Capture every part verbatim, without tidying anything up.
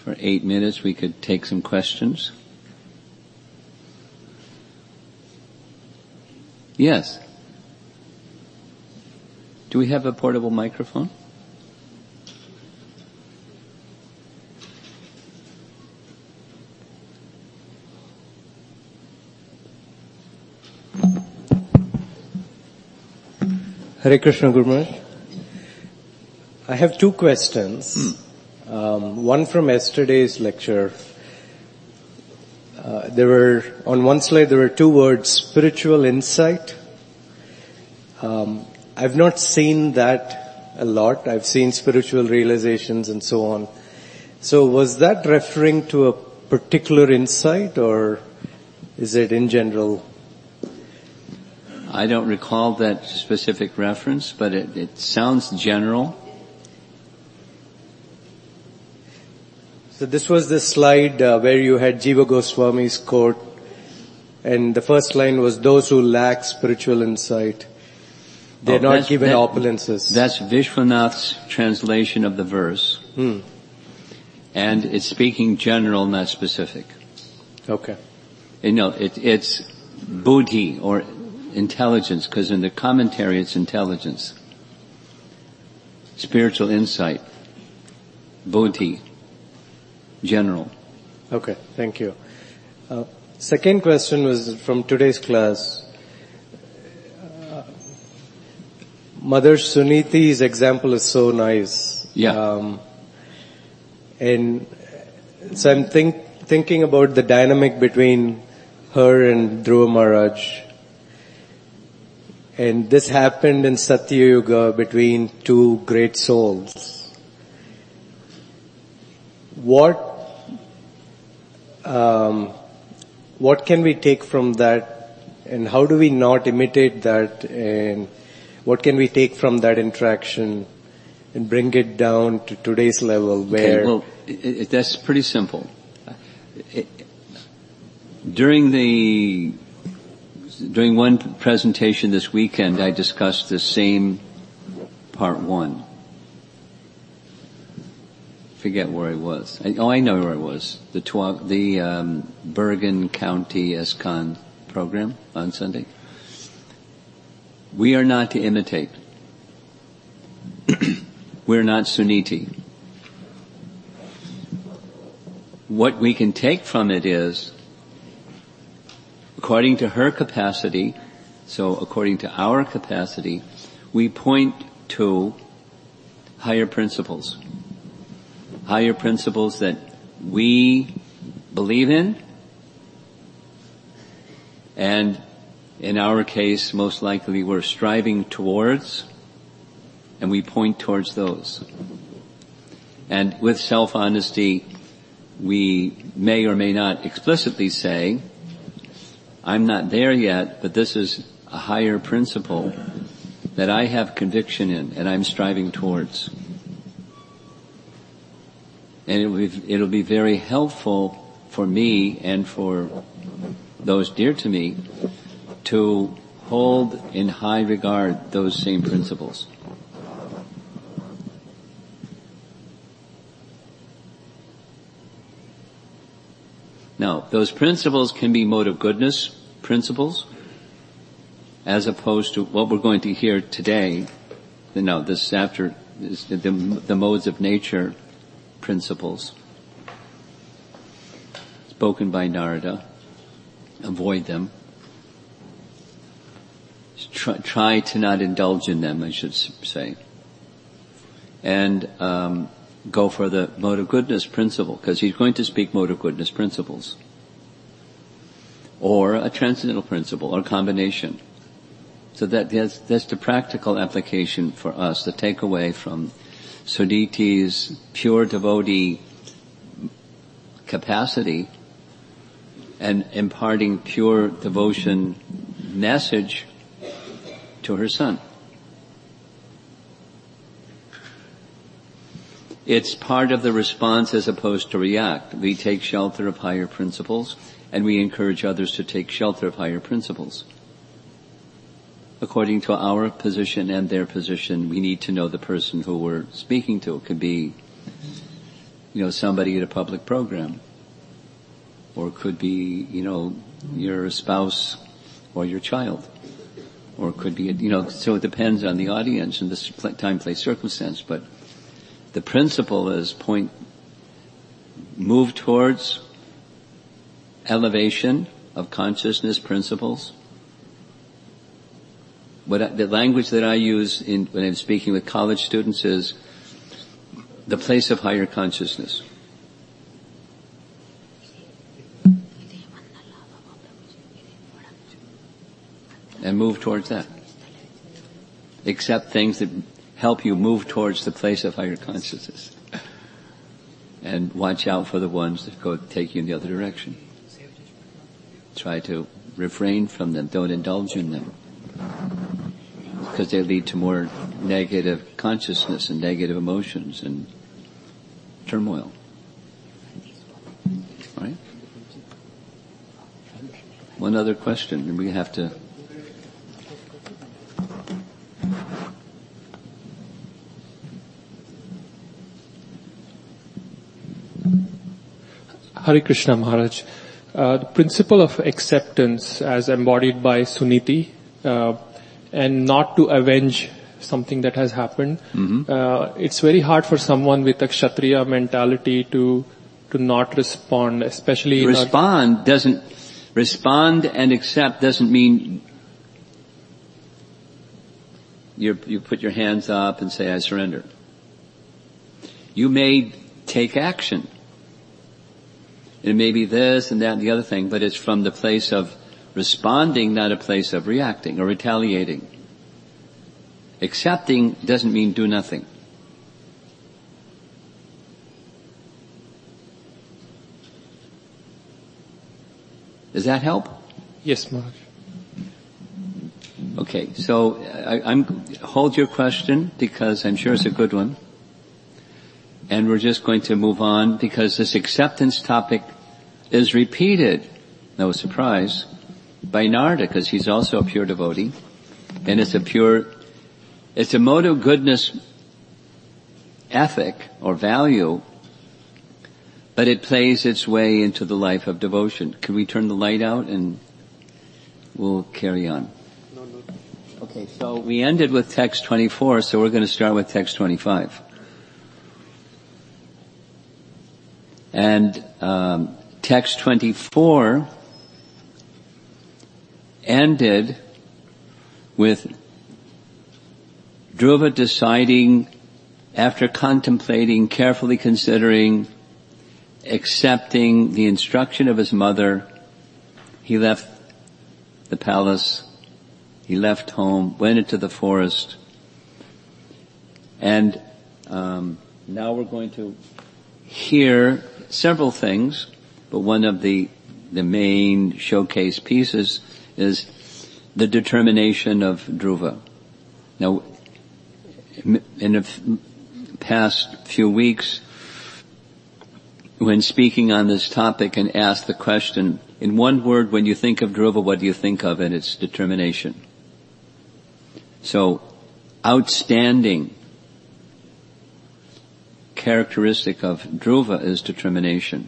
for eight minutes we could take some questions. Yes. Do we have a portable microphone? Hare Krishna, Guru Maharaj. I have two questions. Mm. Um, one from yesterday's lecture. Uh, there were, on one slide there were two words, spiritual insight. Um, I've not seen that a lot. I've seen spiritual realizations and so on. So was that referring to a particular insight, or is it in general? I don't recall that specific reference, but it, it sounds general. So this was the slide uh, where you had Jiva Goswami's quote, and the first line was, those who lack spiritual insight, they're oh, not given that, opulences. That's Vishwanath's translation of the verse. Hmm. And it's speaking general, not specific. Okay. You know, it, it's buddhi, or intelligence, because in the commentary it's intelligence. Spiritual insight. Buddhi. General. Okay, thank you. Uh, second question was from today's class. Uh, Mother Suniti's example is so nice. Yeah. Um, and so I'm think, thinking about the dynamic between her and Dhruva Maharaj. And this happened in Satya Yuga between two great souls. What, um, what can we take from that, and how do we not imitate that, and what can we take from that interaction and bring it down to today's level where... Okay, well, it, it, that's pretty simple. It, during the During one presentation this weekend, I discussed the same part one. Forget where I was. I, oh, I know where I was. The tw- the um, Bergen County ISKCON program on Sunday. We are not to imitate. We're not Suniti. What we can take from it is, according to her capacity, so according to our capacity, we point to higher principles. Higher principles that we believe in, and in our case, most likely we're striving towards, and we point towards those. And with self-honesty, we may or may not explicitly say, I'm not there yet, but this is a higher principle that I have conviction in and I'm striving towards. And it will be, it'll be very helpful for me and for those dear to me to hold in high regard those same principles. Now, those principles can be mode of goodness principles, as opposed to what we're going to hear today. No, this chapter is the, the, the modes of nature principles spoken by Narada. Avoid them. Try, try to not indulge in them, I should say. And um, go for the mode of goodness principle, because he's going to speak mode of goodness principles. Or a transcendental principle, or a combination. So that that's, that's the practical application for us, the takeaway from Suniti's pure devotee capacity and imparting pure devotion message to her son. It's part of the response as opposed to react. We take shelter of higher principles, and we encourage others to take shelter of higher principles. According to our position and their position, we need to know the person who we're speaking to. It could be you know, somebody at a public program. Or it could be, you know, your spouse or your child. Or it could be, you know, so it depends on the audience and the time, place, circumstance. But the principle is point, move towards elevation of consciousness principles. What I, the language that I use in, when I'm speaking with college students is the place of higher consciousness. And move towards that. Accept things that help you move towards the place of higher consciousness. And watch out for the ones that go take you in the other direction. Try to refrain from them. Don't indulge in them. Because they lead to more negative consciousness and negative emotions and turmoil. All right? One other question, and we have to... Hare Krishna Maharaj. Uh, the principle of acceptance as embodied by Suniti, uh, and not to avenge something that has happened. Mm-hmm. Uh, it's very hard for someone with a Kshatriya mentality to to not respond, especially... Respond not doesn't... Respond and accept doesn't mean you you put your hands up and say, I surrender. You may take action. It may be this and that and the other thing, but it's from the place of responding, not a place of reacting or retaliating. Accepting doesn't mean do nothing. Does that help? Yes, Maharaj. Okay, so I, I'm hold your question because I'm sure it's a good one. And we're just going to move on because this acceptance topic is repeated, no surprise, by Narada because he's also a pure devotee. And it's a pure, it's a mode of goodness ethic or value, but it plays its way into the life of devotion. Can we turn the light out and we'll carry on? No, no. Okay, so we ended with text twenty-four, so we're going to start with text twenty-five. And um, text twenty-four ended with Dhruva deciding, after contemplating, carefully considering, accepting the instruction of his mother, he left the palace, he left home, went into the forest, and um, now we're going to hear several things, but one of the the main showcase pieces is the determination of Dhruva. Now, in the past few weeks, when speaking on this topic and asked the question, in one word, when you think of Dhruva, what do you think of? And it's determination. So, outstanding characteristic of Dhruva is determination.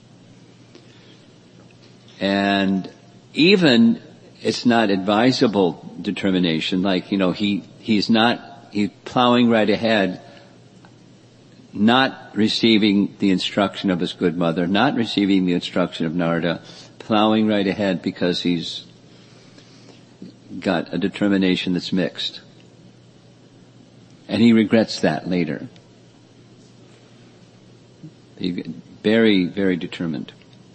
And even it's not advisable determination, like, you know, he, he's not, he's plowing right ahead, not receiving the instruction of his good mother, not receiving the instruction of Narada, plowing right ahead because he's got a determination that's mixed. And he regrets that later. Very, very determined.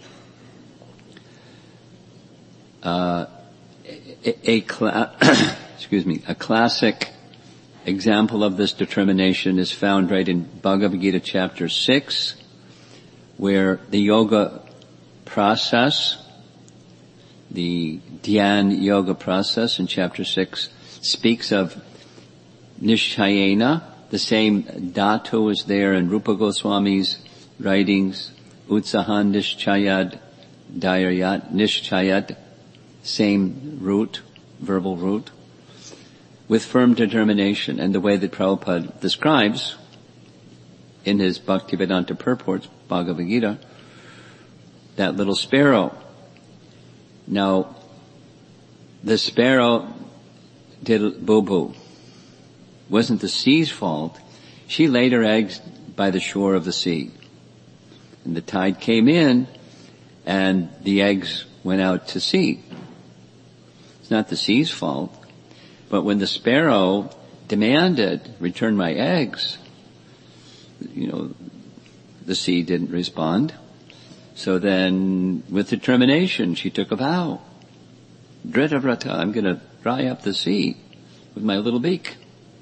Uh, a, a cla- excuse me, a classic example of this determination is found right in Bhagavad Gita chapter six, where the yoga process, the Dhyan yoga process in chapter six, speaks of Nishchayena. The same dhatu is there in Rupa Goswami's writings, Utsahan Nishchayad Dairyat Nishchayad, same root, verbal root, with firm determination. And the way that Prabhupada describes in his Bhaktivedanta Purports, Bhagavad Gita, that little sparrow. Now, the sparrow did boo-boo. Wasn't the sea's fault. She laid her eggs by the shore of the sea. And the tide came in, and the eggs went out to sea. It's not the sea's fault. But when the sparrow demanded, return my eggs, you know, the sea didn't respond. So then, with determination, she took a vow. Dritavrata, I'm going to dry up the sea with my little beak.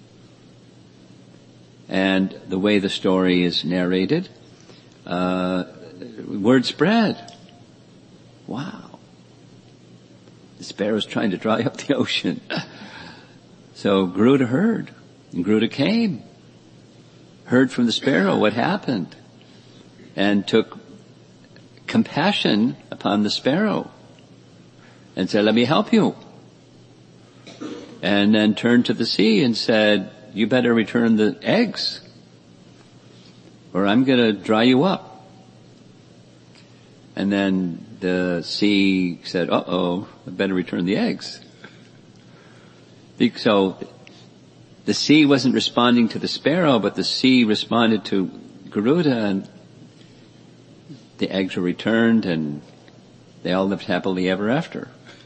And the way the story is narrated, uh, word spread. Wow. The sparrow's trying to dry up the ocean. So Garuda heard, and Garuda came, heard from the sparrow what happened, and took compassion upon the sparrow, and said, let me help you. And then turned to the sea and said, you better return the eggs, or I'm going to dry you up. And then the sea said, uh-oh, I better return the eggs. So the sea wasn't responding to the sparrow, but the sea responded to Garuda, and the eggs were returned, and they all lived happily ever after.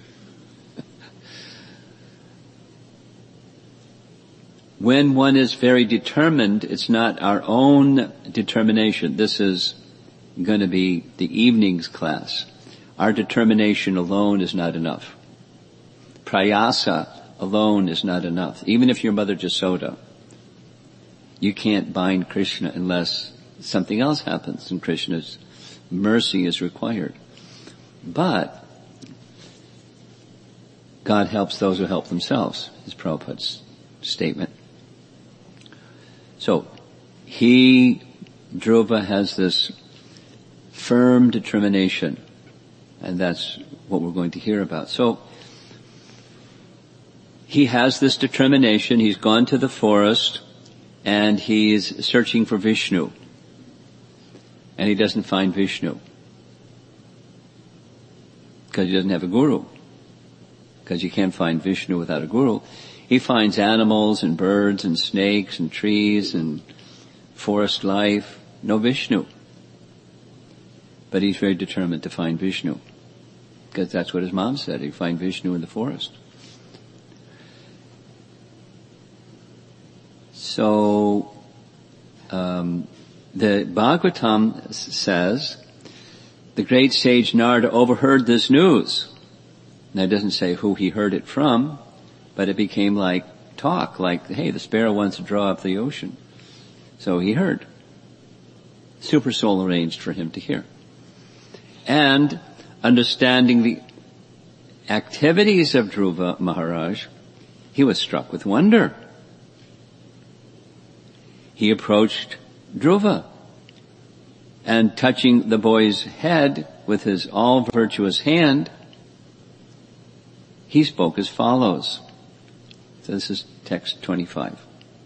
When one is very determined, it's not our own determination. This is going to be the evening's class. Our determination alone is not enough. Prayasa alone is not enough. Even if you're Mother Jasoda, you can't bind Krishna unless something else happens, and Krishna's mercy is required. But God helps those who help themselves, is Prabhupada's statement. So, he, Dhruva, has this firm determination, and that's what we're going to hear about. So, he has this determination. He's gone to the forest, and he's searching for Vishnu. And he doesn't find Vishnu, because he doesn't have a guru. Because you can't find Vishnu without a guru. He finds animals and birds and snakes and trees and forest life. No Vishnu. But he's very determined to find Vishnu, because that's what his mom said. He'd find Vishnu in the forest. So, um, the Bhagavatam says, the great sage Narada overheard this news. Now it doesn't say who he heard it from, but it became like talk, like, hey, the sparrow wants to draw up the ocean. So he heard. Super Soul arranged for him to hear. And understanding the activities of Dhruva Maharaj, he was struck with wonder. He approached Dhruva, and touching the boy's head with his all-virtuous hand, he spoke as follows. So this is text twenty-five.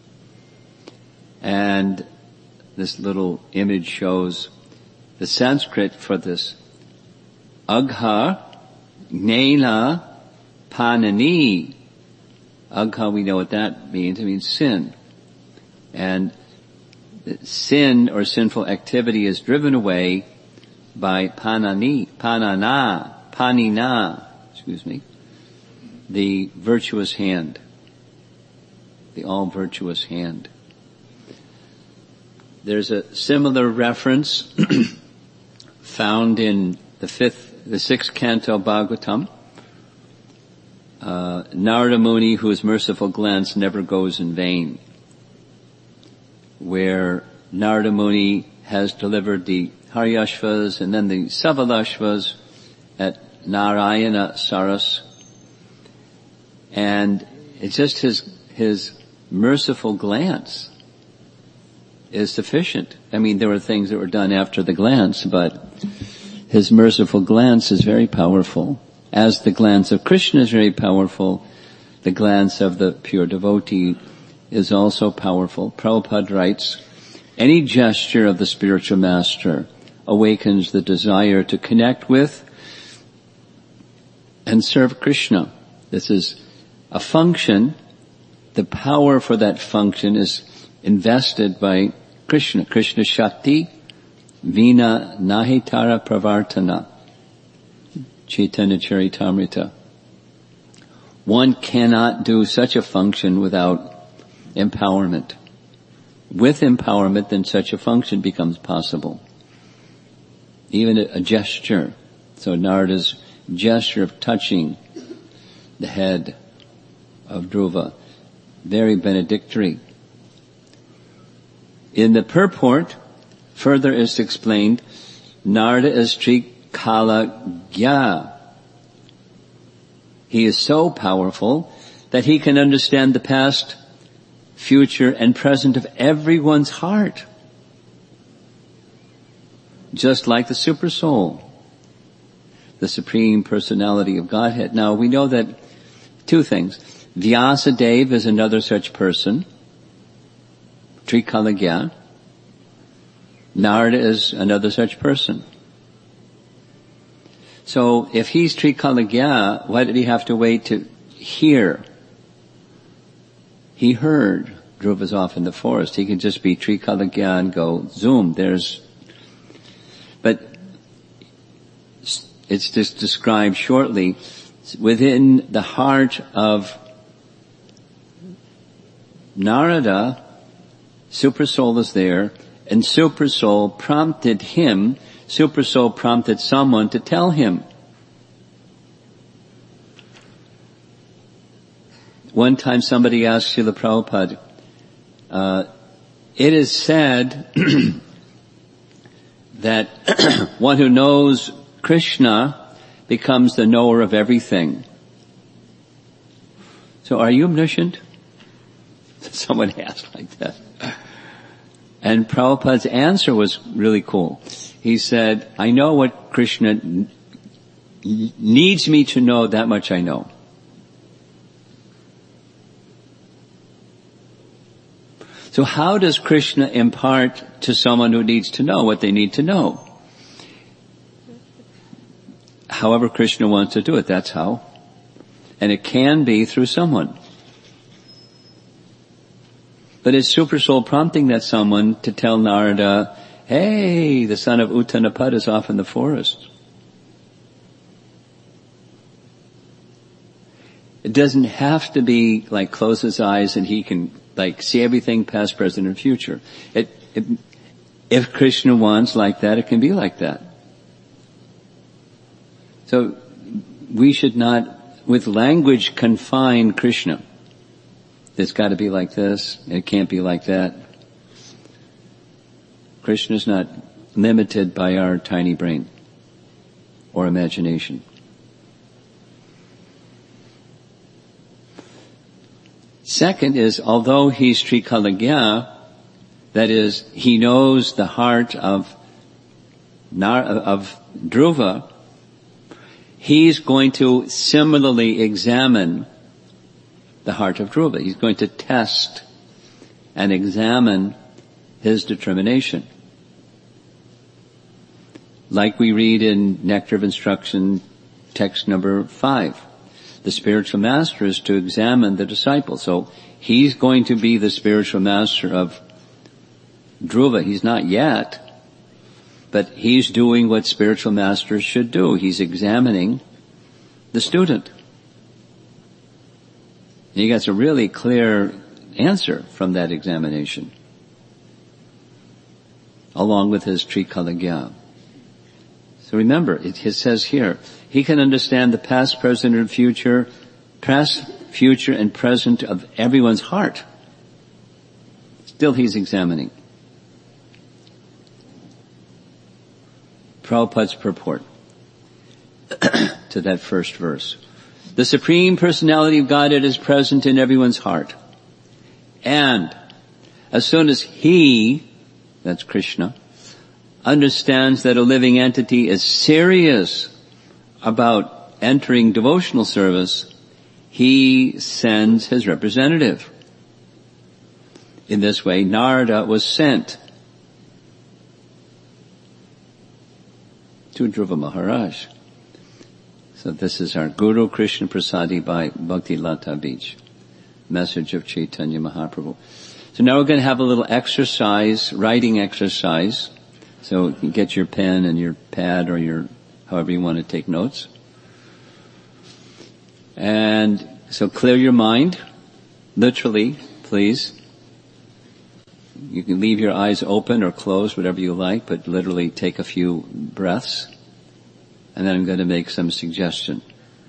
And this little image shows the Sanskrit for this. Agha Gnena Panani. Agha, we know what that means. It means sin. And sin or sinful activity is driven away by panani, panana, panina, excuse me, the virtuous hand, the all-virtuous hand. There's a similar reference found in the fifth, the sixth canto Bhagavatam. Uh, Narada Muni, whose merciful glance never goes in vain, where Narada Muni has delivered the Haryashvas and then the Savalashvas at Narayana Saras. And it's just his, his merciful glance is sufficient. I mean, there were things that were done after the glance, but his merciful glance is very powerful. As the glance of Krishna is very powerful, the glance of the pure devotee is also powerful. Prabhupada writes, Any gesture of the spiritual master awakens the desire to connect with and serve Krishna. This is a function. The power for that function is invested by Krishna. Krishna Shakti Vina Nahitara Pravartana. Chaitanya Charitamrita. One cannot do such a function without empowerment. With empowerment, then such a function becomes possible. Even a, a gesture. So Narada's gesture of touching the head of Dhruva, very benedictory. In the purport, further is explained, Narada is Trikalagya. He is so powerful that he can understand the past, future, and present of everyone's heart. Just like the Super Soul, the Supreme Personality of Godhead. Now we know that two things. Vyasadeva is another such person, Trikalagya. Narada is another such person. So if he's Trikalagya, why did he have to wait to hear? He heard. Dhruva's off in the forest. He can just be Trikalagya and go, zoom, there's... But it's just described shortly. Within the heart of Narada, Super Soul is there, and Super Soul prompted him, Super Soul prompted someone to tell him. One time somebody asked Srila Prabhupada, uh, it is said that one who knows Krishna becomes the knower of everything. So are you omniscient? Someone asked like that. And Prabhupada's answer was really cool. He said, I know what Krishna n- needs me to know, that much I know. So how does Krishna impart to someone who needs to know what they need to know? However Krishna wants to do it, that's how. And it can be through someone. But it's Super Soul prompting that someone to tell Narada, hey, the son of Uttanapad is off in the forest. It doesn't have to be like close his eyes and he can like see everything past, present, and future. It, it, if Krishna wants like that, it can be like that. So we should not, with language, confine Krishna. It's got to be like this. It can't be like that. Krishna is not limited by our tiny brain or imagination. Second is, although he's Trikalagya, that is, he knows the heart of Nar- of Dhruva, he's going to similarly examine the heart of Dhruva. He's going to test and examine his determination. Like we read in Nectar of Instruction, text number five. The spiritual master is to examine the disciple. So he's going to be the spiritual master of Dhruva. He's not yet, but he's doing what spiritual masters should do. He's examining the student. And he gets a really clear answer from that examination, along with his Trikalagya. So remember, it, it says here, he can understand the past, present, and future, past, future, and present of everyone's heart. Still he's examining. Prabhupada's purport to that first verse. The Supreme Personality of Godhead is present in everyone's heart. And as soon as he, that's Krishna, understands that a living entity is serious about entering devotional service, he sends his representative. In this way, Narada was sent to Dhruva Maharaj. So this is our Guru Krishna Prasadi by Bhakti Lata Beach. Message of Chaitanya Mahaprabhu. So now we're going to have a little exercise, writing exercise. So you can get your pen and your pad or your, however you want to take notes. And so clear your mind, literally, please. You can leave your eyes open or closed, whatever you like, but literally take a few breaths. And then I'm going to make some suggestion.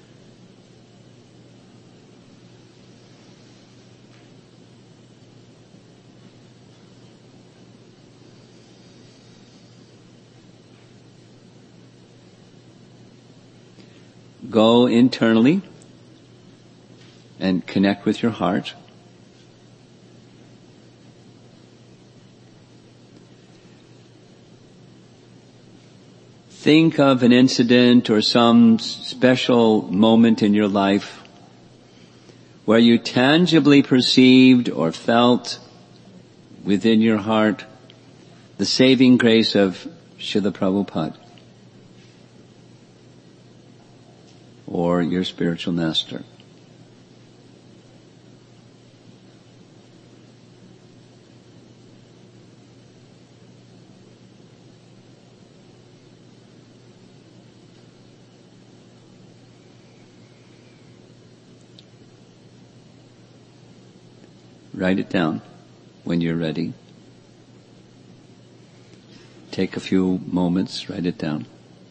Go internally and connect with your heart. Think of an incident or some special moment in your life where you tangibly perceived or felt within your heart the saving grace of Srila Prabhupada or your spiritual master. Write it down when you're ready. Take a few moments, write it down.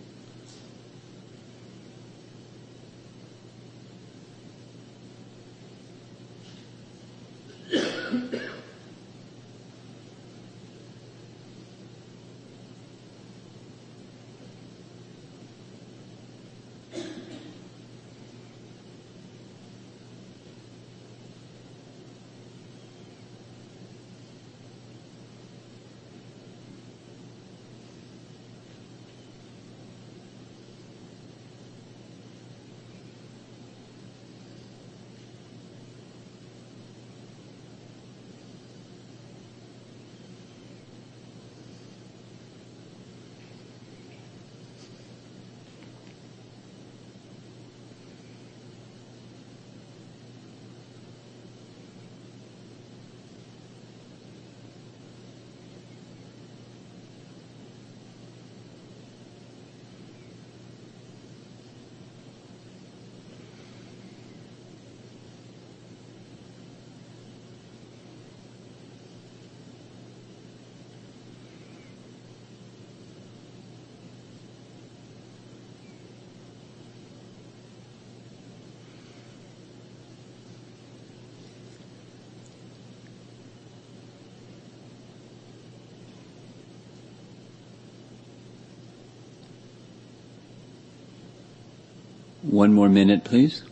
One more minute, please.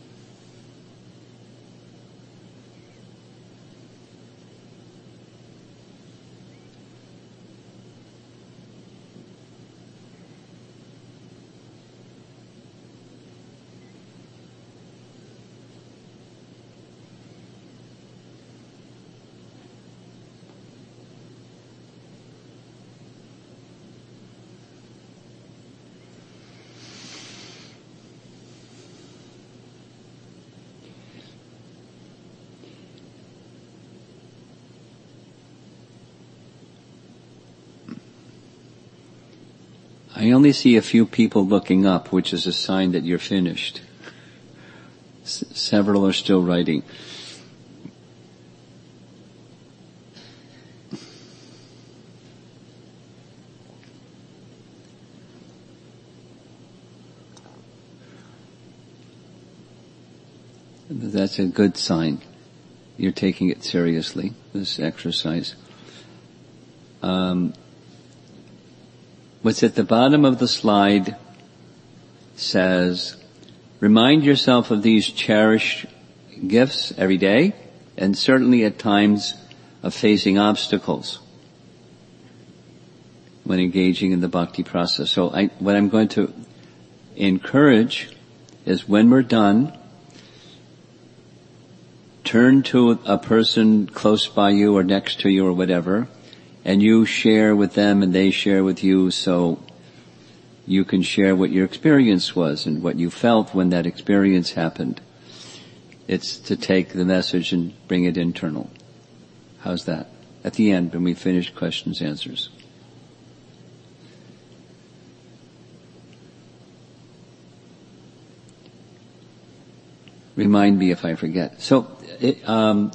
I only see a few people looking up, which is a sign that you're finished. S- several are still writing. That's a good sign. You're taking it seriously, this exercise. Um, What's at the bottom of the slide says, remind yourself of these cherished gifts every day, and certainly at times of facing obstacles when engaging in the bhakti process. So I, what I'm going to encourage is when we're done, turn to a person close by you or next to you or whatever, and you share with them and they share with you, so you can share what your experience was and what you felt when that experience happened. It's to take the message and bring it internal. How's that? At the end, when we finish questions, answers. Remind me if I forget. So, it, um,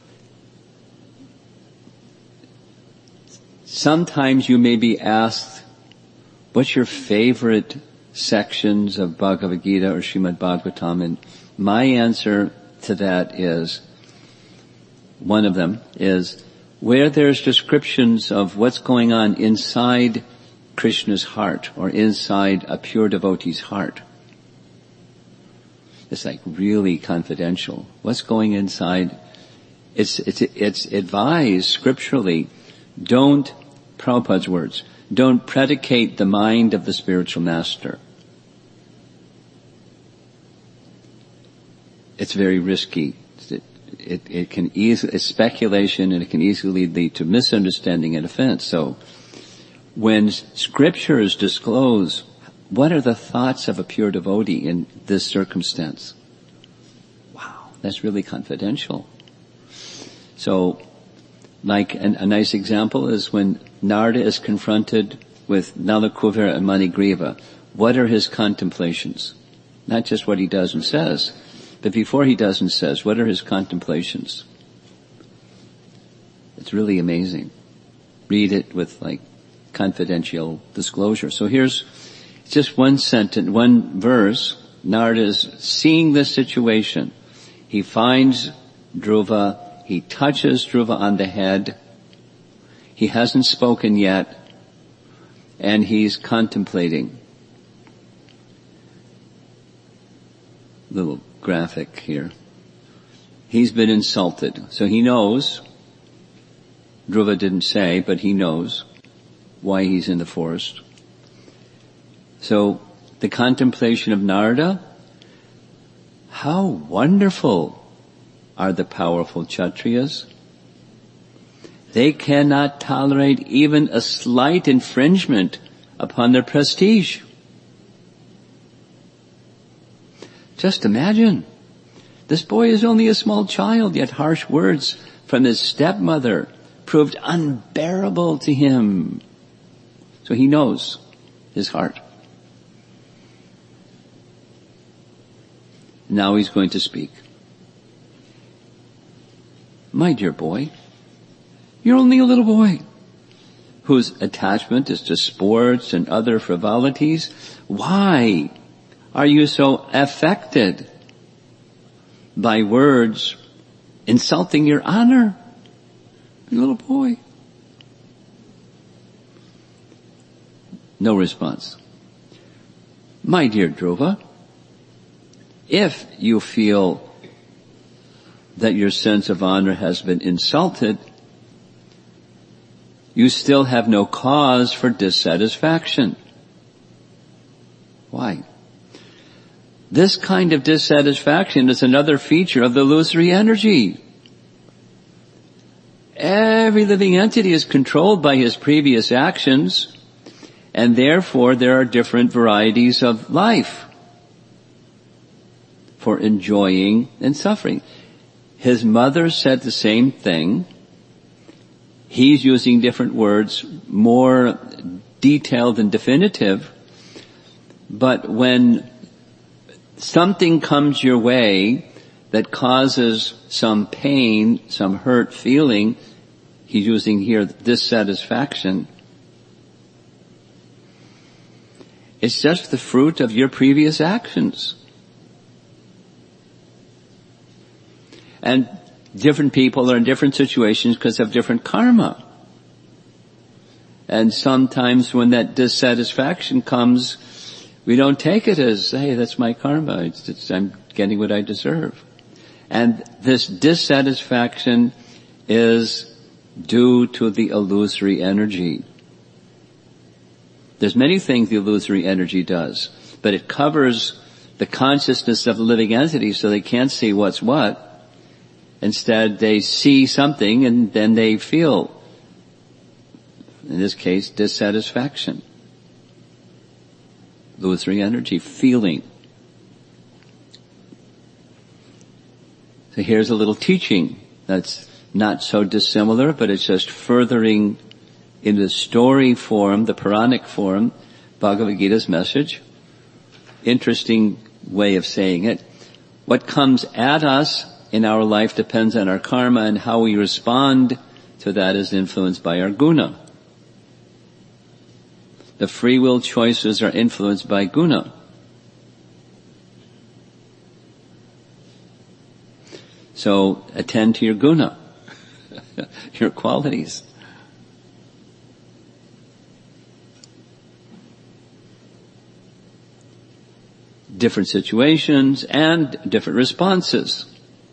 sometimes you may be asked, what's your favorite sections of Bhagavad Gita or Srimad Bhagavatam? And my answer to that is, one of them is, where there's descriptions of what's going on inside Krishna's heart or inside a pure devotee's heart. It's like really confidential. What's going inside? It's, it's, it's advised scripturally, don't, Prabhupada's words, don't predicate the mind of the spiritual master. It's very risky. It, it, it can easily, it's speculation and it can easily lead to misunderstanding and offense. So, when scriptures disclose what are the thoughts of a pure devotee in this circumstance? Wow, that's really confidential. So, like an, a nice example is when Narada is confronted with Nala Kuvera and Manigriva. What are his contemplations? Not just what he does and says, but before he does and says, what are his contemplations? It's really amazing. Read it with like confidential disclosure. So here's just one sentence, one verse. Narada is seeing this situation. He finds Dhruva. He touches Dhruva on the head. He hasn't spoken yet. And he's contemplating. Little graphic here. He's been insulted. So he knows. Dhruva didn't say, but he knows why he's in the forest. So, the contemplation of Narada, how wonderful are the powerful Kshatriyas. They cannot tolerate even a slight infringement upon their prestige. Just imagine, this boy is only a small child, yet harsh words from his stepmother proved unbearable to him. So he knows his heart. Now he's going to speak. My dear boy, you're only a little boy whose attachment is to sports and other frivolities. Why are you so affected by words insulting your honor? You're a little boy. No response. My dear Dhruva, if you feel that your sense of honor has been insulted, you still have no cause for dissatisfaction. Why? This kind of dissatisfaction is another feature of the illusory energy. Every living entity is controlled by his previous actions, and therefore there are different varieties of life for enjoying and suffering. His mother said the same thing. He's using different words, more detailed and definitive. But when something comes your way that causes some pain, some hurt feeling, he's using here dissatisfaction, it's just the fruit of your previous actions. And different people are in different situations because of different karma. And sometimes when that dissatisfaction comes, we don't take it as, hey, that's my karma. It's, it's, I'm getting what I deserve. And this dissatisfaction is due to the illusory energy. There's many things the illusory energy does, but it covers the consciousness of the living entity so they can't see what's what. Instead, they see something and then they feel, in this case, dissatisfaction. illusory energy, feeling. So here's a little teaching that's not so dissimilar, but it's just furthering in the story form, the Puranic form, Bhagavad Gita's message. Interesting way of saying it. What comes at us in our life depends on our karma, and how we respond to that is influenced by our guna. The free will choices are influenced by guna. So attend to your guna, your qualities. Different situations and different responses.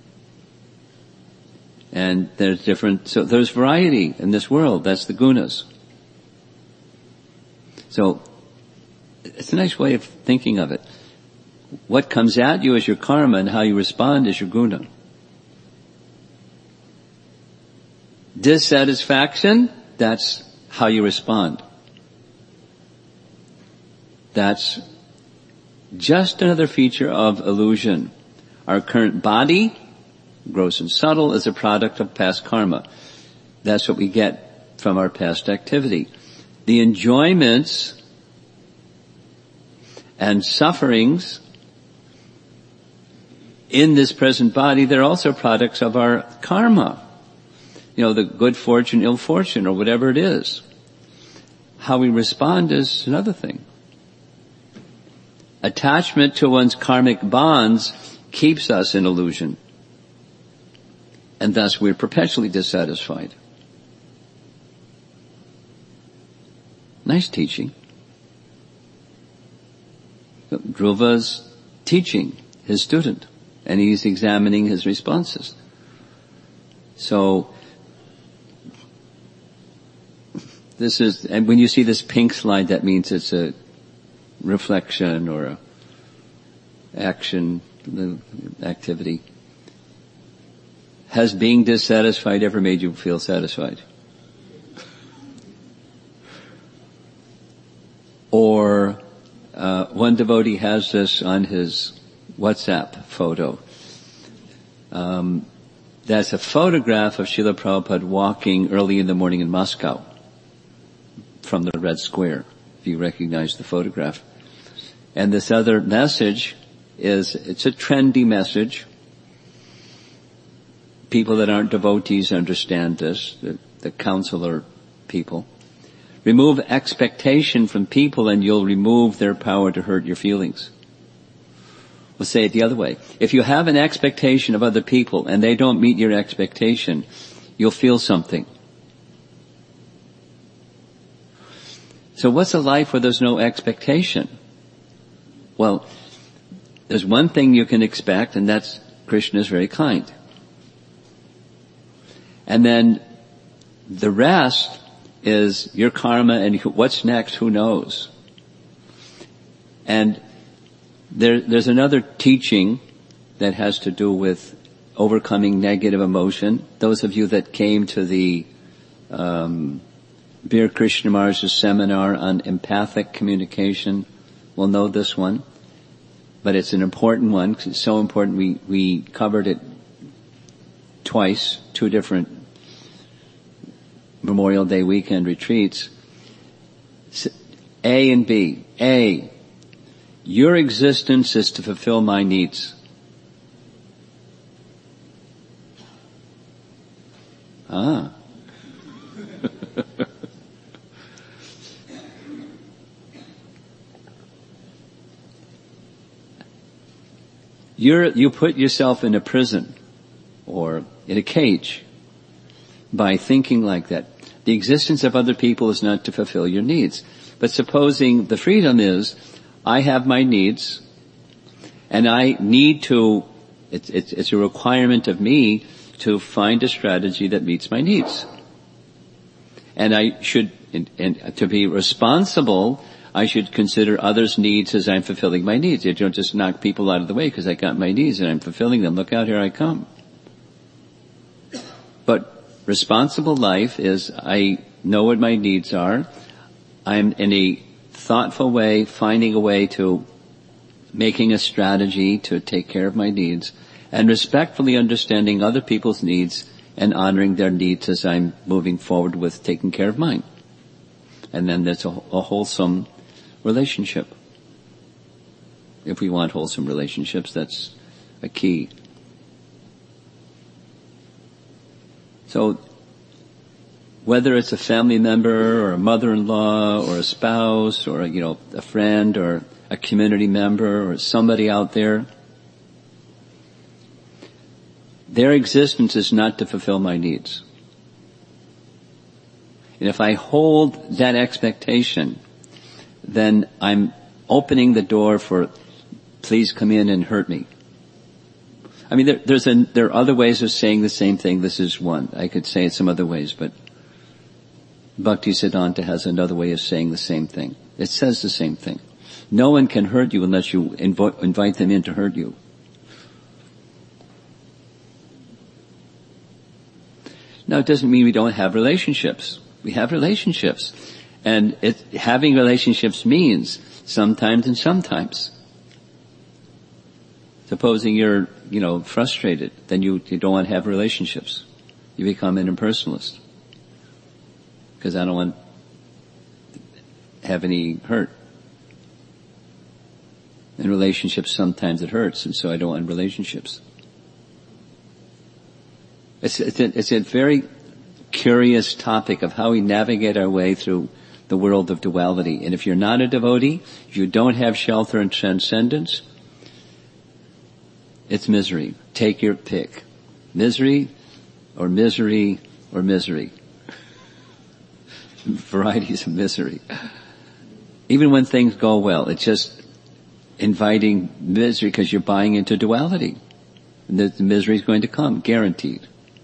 And there's different, so there's variety in this world. That's the gunas. So, it's a nice way of thinking of it. What comes at you is your karma, and how you respond is your guna. Dissatisfaction, that's how you respond. That's just another feature of illusion. Our current body, gross and subtle, is a product of past karma. That's what we get from our past activity. The enjoyments and sufferings in this present body, they're also products of our karma. You know, the good fortune, ill fortune, or whatever it is. How we respond is another thing. Attachment to one's karmic bonds keeps us in illusion. And thus we're perpetually dissatisfied. Nice teaching. Dhruva's teaching his student, and he's examining his responses. So, this is, and when you see this pink slide, that means it's a reflection or a action, activity. Has being dissatisfied ever made you feel satisfied? Or uh, one devotee has this on his WhatsApp photo. Um, that's a photograph of Srila Prabhupada walking early in the morning in Moscow from the Red Square, if you recognize the photograph. And this other message is, it's a trendy message. People that aren't devotees understand this, the, the counselor people. Remove expectation from people and you'll remove their power to hurt your feelings. We'll say it the other way. If you have an expectation of other people and they don't meet your expectation, you'll feel something. So what's a life where there's no expectation? Well, there's one thing you can expect, and that's Krishna is very kind. And then the rest is your karma, and what's next, who knows? And there, there's another teaching that has to do with overcoming negative emotion. Those of you that came to the um, Bir Krishna Maharaj's seminar on empathic communication will know this one. But it's an important one, because it's so important we, we covered it twice, two different Memorial Day weekend retreats. A and B. A, your existence is to fulfill my needs. Ah. You're, you put yourself in a prison or in a cage by thinking like that. The existence of other people is not to fulfill your needs. But supposing the freedom is, I have my needs, and I need to, it's, it's, it's a requirement of me to find a strategy that meets my needs. And I should, and, and to be responsible, I should consider others' needs as I'm fulfilling my needs. You don't just knock people out of the way because I got my needs and I'm fulfilling them. Look out, here I come. But responsible life is I know what my needs are. I'm in a thoughtful way, finding a way to, making a strategy to take care of my needs, and respectfully understanding other people's needs and honoring their needs as I'm moving forward with taking care of mine. And then there's a, a wholesome relationship. If we want wholesome relationships, that's a key. So, whether it's a family member or a mother-in-law or a spouse or, you know, a friend or a community member or somebody out there, their existence is not to fulfill my needs. And if I hold that expectation, then I'm opening the door for, please come in and hurt me. I mean, there, there's a, there are other ways of saying the same thing. This is one. I could say it some other ways, but Bhaktisiddhanta has another way of saying the same thing. It says the same thing. No one can hurt you unless you invo- invite them in to hurt you. Now, it doesn't mean we don't have relationships. We have relationships. And it, having relationships means sometimes and sometimes. Supposing you're, you know, frustrated, then you, you don't want to have relationships. You become an impersonalist. Because I don't want to have any hurt. In relationships, sometimes it hurts, and so I don't want relationships. It's, it's, a, it's a very curious topic of how we navigate our way through the world of duality. And if you're not a devotee, if you don't have shelter and transcendence, it's misery. Take your pick. Misery or misery or misery. Varieties of misery. Even when things go well, it's just inviting misery because you're buying into duality. And the misery is going to come, guaranteed.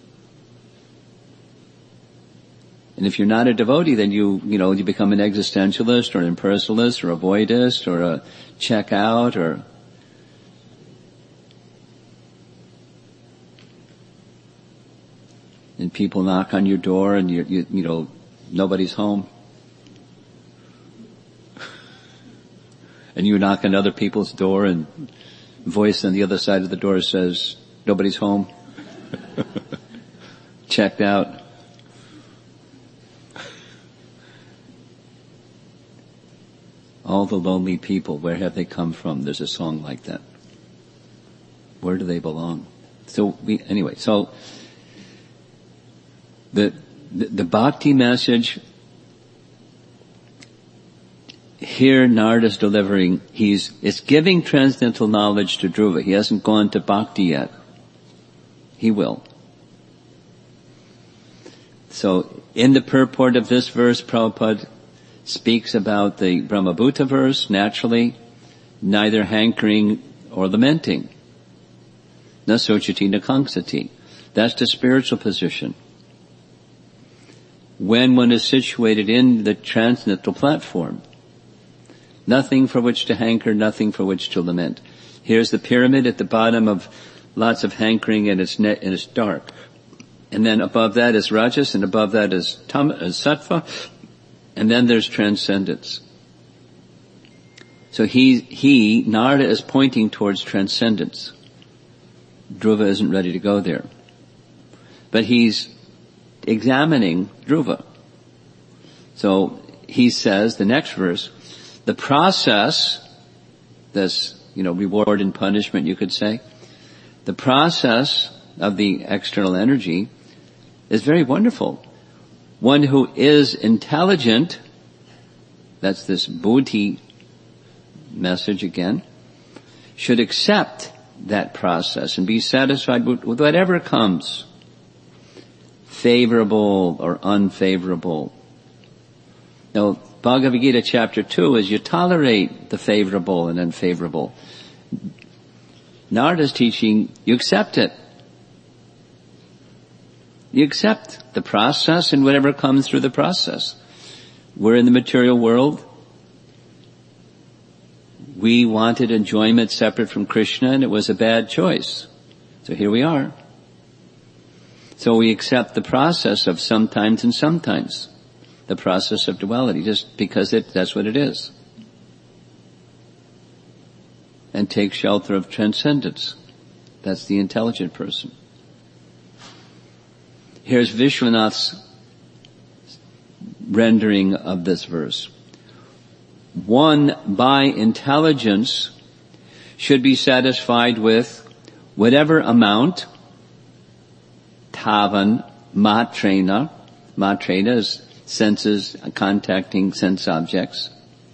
And if you're not a devotee, then you, you know, you become an existentialist or an impersonalist or a voidist or a check-out or and people knock on your door and you, you, you know, nobody's home. And you knock on other people's door and voice on the other side of the door says, nobody's home. Checked out. All the lonely people, where have they come from? There's a song like that. Where do they belong? So we, anyway, so the, the, the bhakti message here Narada's delivering, he's, it's giving transcendental knowledge to Dhruva. He hasn't gone to bhakti yet. He will. So, in the purport of this verse, Prabhupada speaks about the Brahmabhuta verse, naturally, neither hankering or lamenting. Na sochati na kangsati. That's the spiritual position. When one is situated in the transcendental platform, nothing for which to hanker, nothing for which to lament. Here's the pyramid at the bottom of lots of hankering and it's net, and it's dark. And then above that is rajas and above that is tam, is sattva. And then there's transcendence. So he, he, Narada is pointing towards transcendence. Dhruva isn't ready to go there. But he's examining Dhruva. So he says, the next verse, the process, this, you know, reward and punishment, you could say, the process of the external energy is very wonderful. One who is intelligent, that's this buddhi message again, should accept that process and be satisfied with, with whatever comes, favorable or unfavorable. Now, Bhagavad Gita chapter two is you tolerate the favorable and unfavorable. Narada's teaching, you accept it. You accept the process and whatever comes through the process. We're in the material world. We wanted enjoyment separate from Krishna and it was a bad choice. So here we are. So we accept the process of sometimes and sometimes. The process of duality, just because it, that's what it is. and take shelter of transcendence. That's the intelligent person. Here's Vishwanath's rendering of this verse. One by intelligence should be satisfied with whatever amount, tavan matrena, matrena is senses contacting sense objects,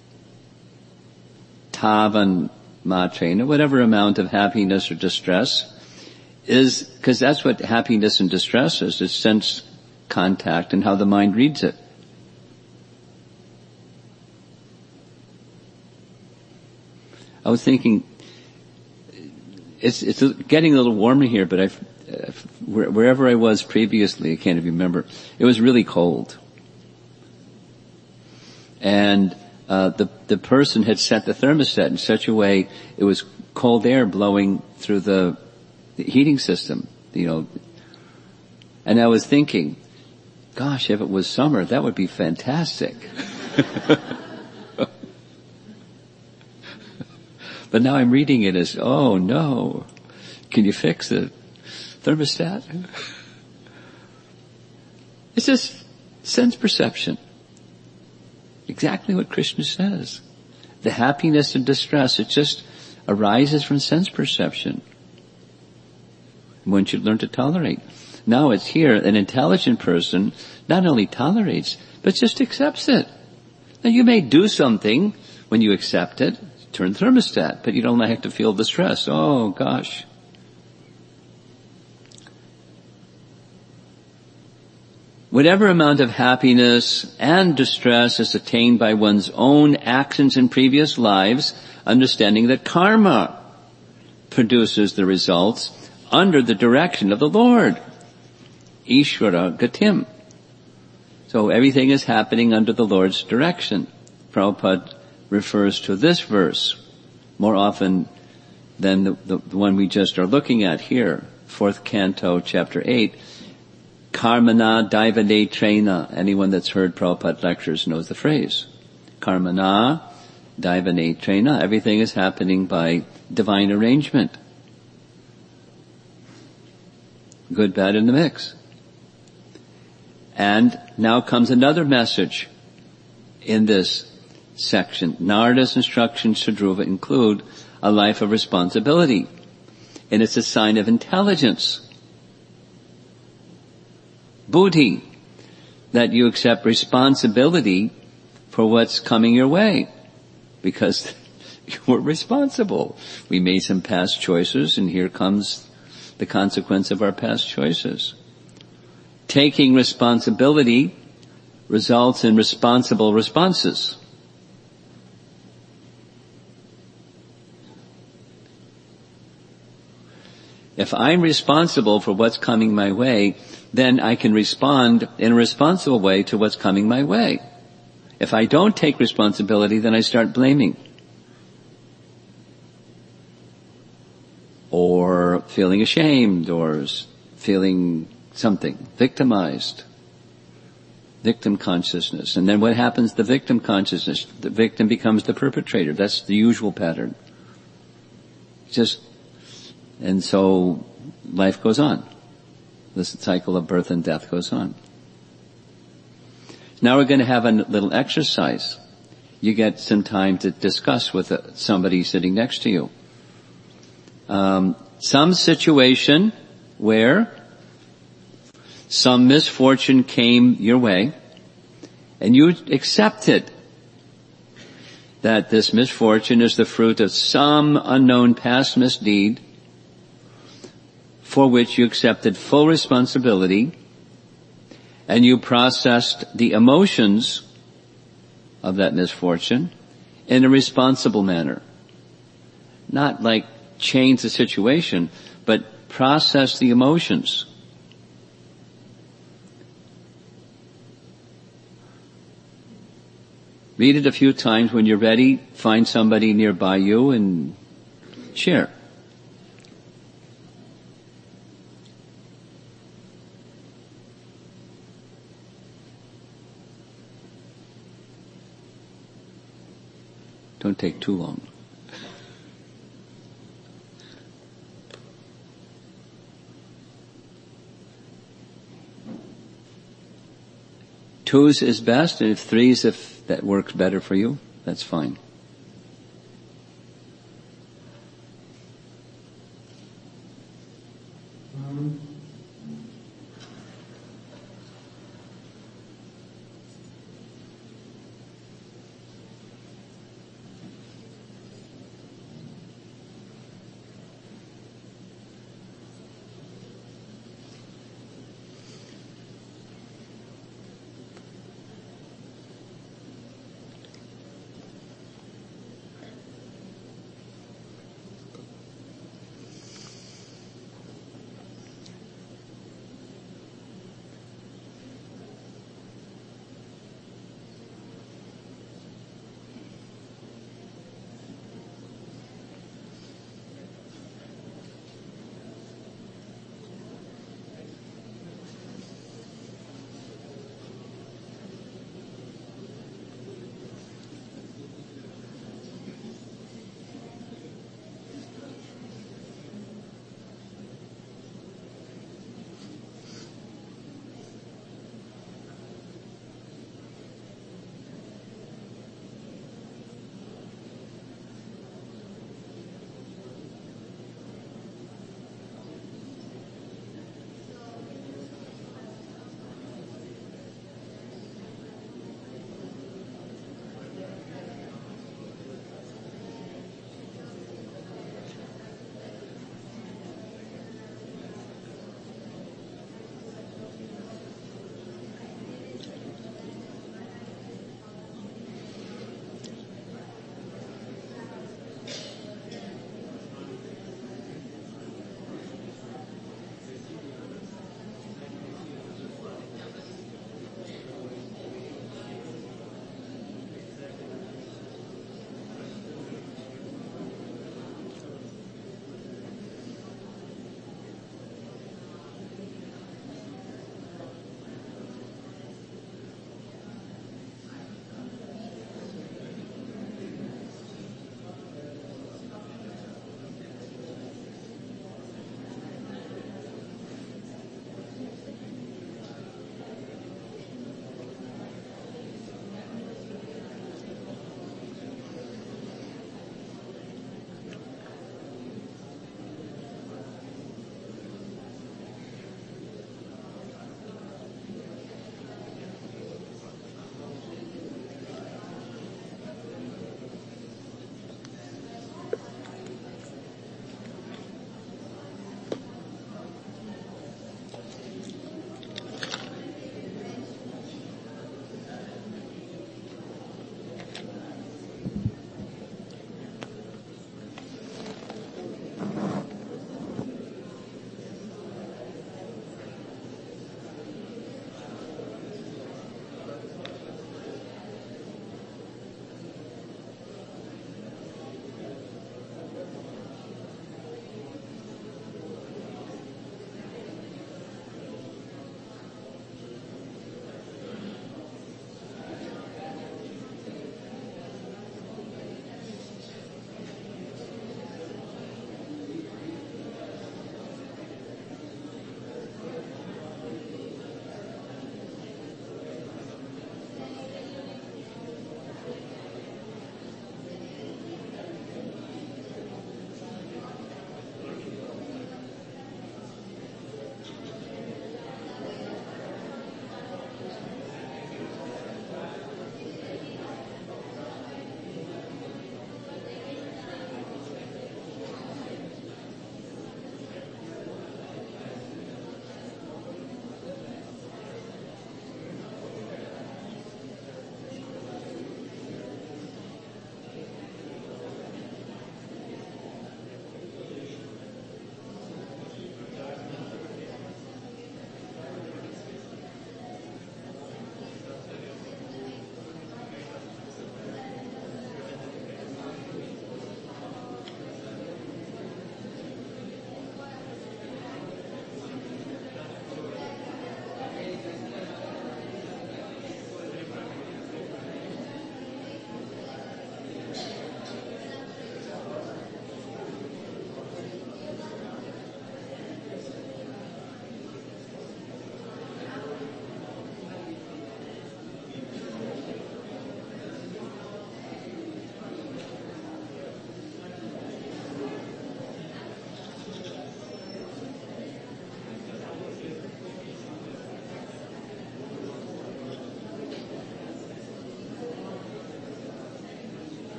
tavan matrena, whatever amount of happiness or distress is, because that's what happiness and distress is, is sense contact and how the mind reads it. I was thinking, it's, it's getting a little warmer here, but I've, uh, wherever I was previously, I can't even remember, it was really cold. And uh, the, the person had set the thermostat in such a way it was cold air blowing through the, the heating system, you know. And I was thinking, gosh, if it was summer, that would be fantastic. But now I'm reading it as, oh no, can you fix the thermostat? It's just sense perception. Exactly what Krishna says. The happiness and distress, it just arises from sense perception. One should learn to tolerate. Now it's here, an intelligent person not only tolerates, but just accepts it. Now you may do something when you accept it, turn thermostat, but you don't have to feel the stress. Oh gosh. Whatever amount of happiness and distress is attained by one's own actions in previous lives, understanding that karma produces the results under the direction of the Lord. Ishvara Gatim. So everything is happening under the Lord's direction. Prabhupada refers to this verse more often than the, the, the one we just are looking at here, fourth canto, chapter eight. Karmana Daivane Trena. Anyone that's heard Prabhupada lectures knows the phrase. Karmana Daivane Trena. Everything is happening by divine arrangement. Good, bad, in the mix. And now comes another message in this section. Narada's instructions to Dhruva include a life of responsibility. And it's a sign of intelligence. Buddhi, that you accept responsibility for what's coming your way. Because you were responsible. We made some past choices, and here comes the consequence of our past choices. Taking responsibility results in responsible responses. If I'm responsible for what's coming my way, then I can respond in a responsible way to what's coming my way. If I don't take responsibility, then I start blaming. Or feeling ashamed, or feeling something, victimized. Victim consciousness. And then what happens to the victim consciousness? The victim becomes the perpetrator. That's the usual pattern. Just, and so life goes on. The cycle of birth and death goes on. Now we're going to have a little exercise. You get some time to discuss with somebody sitting next to you. Um, some situation where some misfortune came your way, and you accepted that this misfortune is the fruit of some unknown past misdeed for which you accepted full responsibility, and you processed the emotions of that misfortune in a responsible manner. Not like change the situation, but process the emotions. Read it a few times. When you're ready, find somebody nearby you and share. Don't take too long. twos is best, and if threes, if that works better for you, that's fine.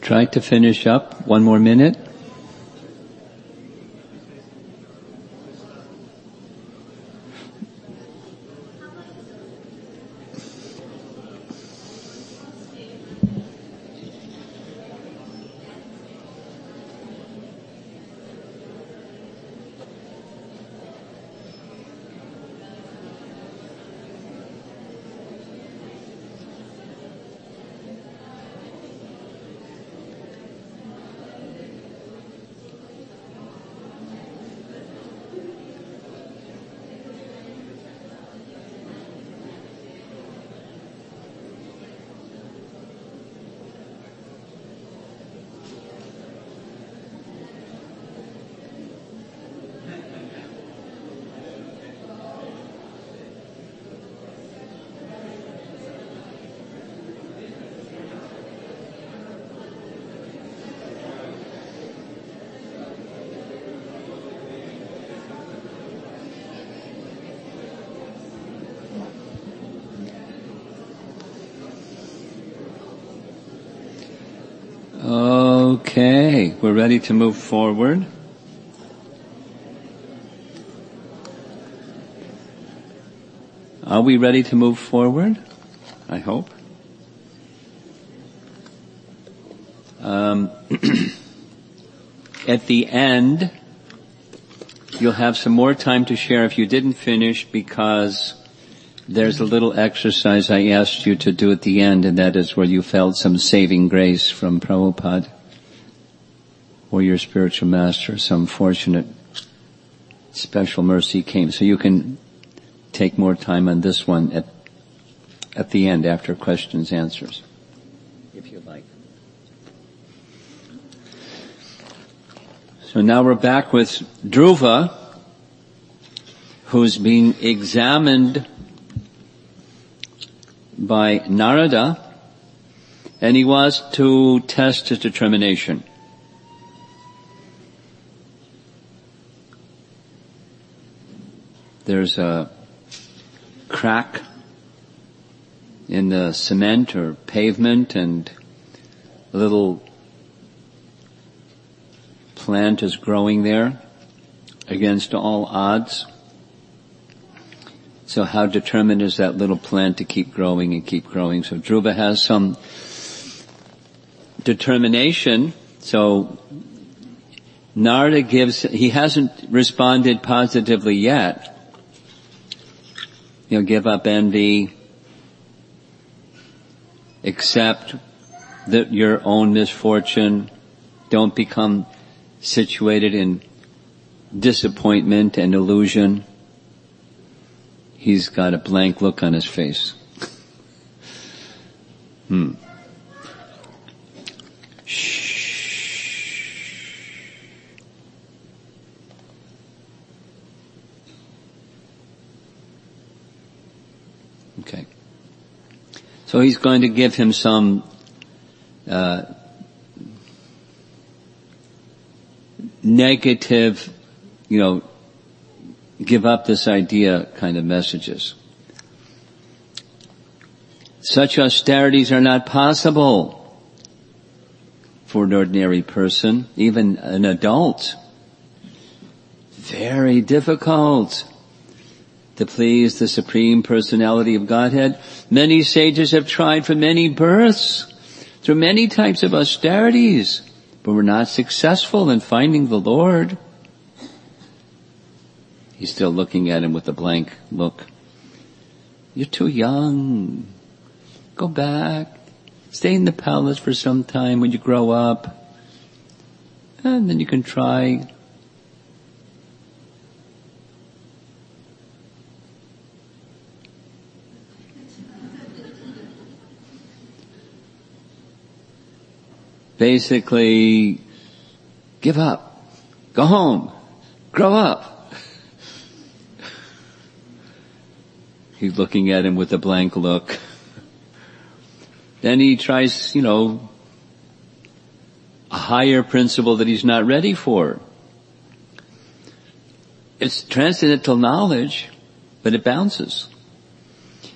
Try to finish up. One more minute. Okay, we're ready to move forward. Are we ready to move forward? I hope. Um, at the end, you'll have some more time to share if you didn't finish, because there's a little exercise I asked you to do at the end, and that is where you felt some saving grace from Prabhupada or your spiritual master. Some fortunate special mercy came. So you can take more time on this one at at the end after questions, answers, if you like. So now we're back with Dhruva, who's being examined by Narada, and he wants to test his determination. There's a crack in the cement or pavement, and a little plant is growing there against all odds. So how determined is that little plant to keep growing and keep growing? So Dhruva has some determination. So Narada gives, he hasn't responded positively yet. You know, give up envy, accept that your own misfortune, don't become situated in disappointment and illusion. He's got a blank look on his face. Hmm. Shh. Okay. So he's going to give him some uh, negative, you know, give up this idea kind of messages. Such austerities are not possible for an ordinary person, even an adult. Very difficult to please the Supreme Personality of Godhead. Many sages have tried for many births, through many types of austerities, but were not successful in finding the Lord. He's still looking at him with a blank look. You're too young. Go back. Stay in the palace for some time when you grow up. And then you can try. Basically, give up. Go home. Grow up. He's looking at him with a blank look. Then he tries, you know, a higher principle that he's not ready for. It's transcendental knowledge, but it bounces.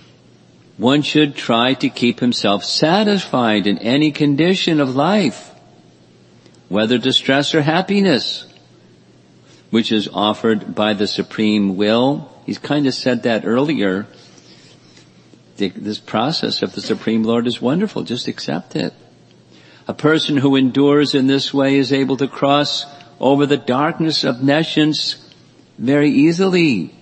One should try to keep himself satisfied in any condition of life. whether distress or happiness, which is offered by the supreme will. He's kind of said that earlier. The, this process of the Supreme Lord is wonderful. Just accept it. A person who endures in this way is able to cross over the darkness of nescience very easily.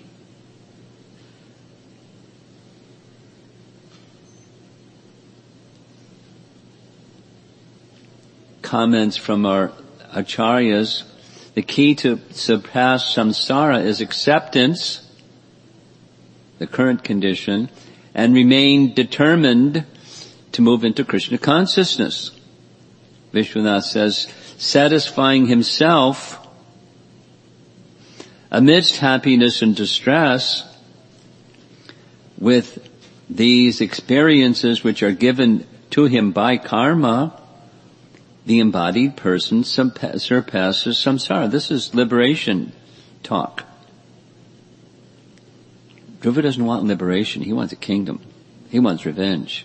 Comments from our acharyas. The key to surpass samsara is acceptance, the current condition, and remain determined to move into Krishna consciousness. Vishwanath says, satisfying himself amidst happiness and distress with these experiences which are given to him by karma, the embodied person surpasses samsara. This is liberation talk. Dhruva doesn't want liberation. He wants a kingdom. He wants revenge.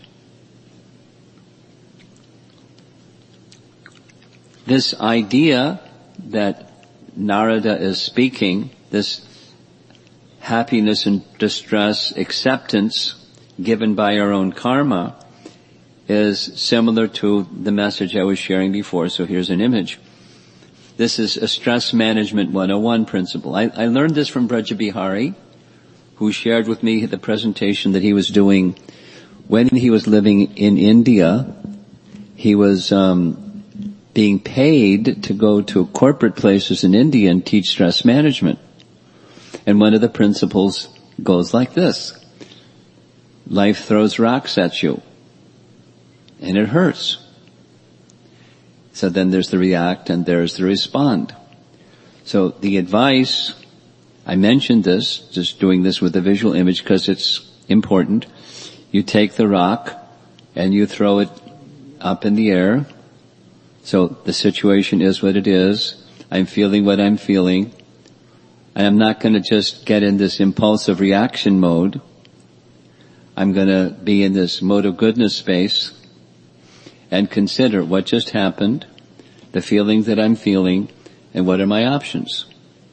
This idea that Narada is speaking, this happiness and distress acceptance given by our own karma, is similar to the message I was sharing before. So here's an image. This is a stress management one oh one principle. I, I learned this from Brajabihari, who shared with me the presentation that he was doing when he was living in India. He was um, being paid to go to corporate places in India and teach stress management. And one of the principles goes like this. Life throws rocks at you. And it hurts. So then there's the react and there's the respond. So the advice, I mentioned this, just doing this with a visual image because it's important. You take the rock and you throw it up in the air. So the situation is what it is. I'm feeling what I'm feeling. And I'm not going to just get in this impulsive reaction mode. I'm going to be in this mode of goodness space and consider what just happened, the feelings that I'm feeling, and what are my options.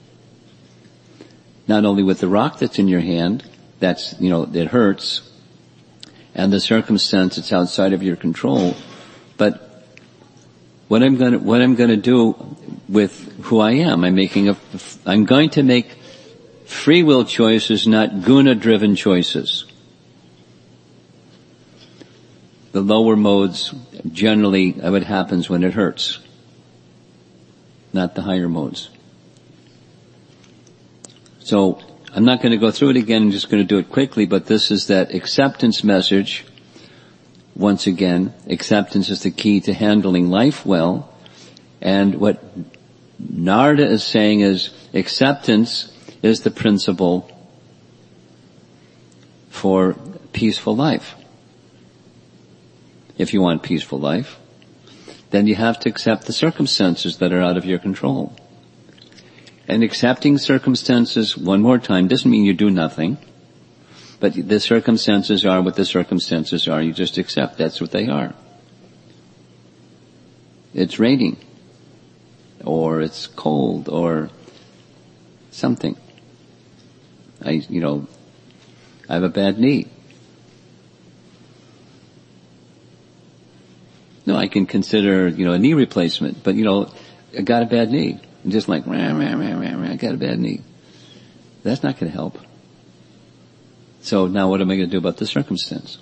Not only with the rock that's in your hand, that's, you know, it hurts, and the circumstance that's outside of your control, but what I'm going to, what I'm going to do with who I am. I'm making a, I'm going to make free will choices, not guna-driven choices. The lower modes, generally, what happens when it hurts, not the higher modes. So, I'm not going to go through it again, I'm just going to do it quickly, but this is that acceptance message. Once again, acceptance is the key to handling life well. And what Narada is saying is, acceptance is the principle for peaceful life. If you want peaceful life, then you have to accept the circumstances that are out of your control. And accepting circumstances, one more time, doesn't mean you do nothing. But the circumstances are what the circumstances are. You just accept that's what they are. It's raining. Or it's cold. Or something. I, you know, I have a bad knee. No, I can consider, you know, a knee replacement, but you know, I got a bad knee. I'm just like, rah, rah, rah, rah, rah, I got a bad knee. That's not going to help. So now what am I going to do about the circumstance?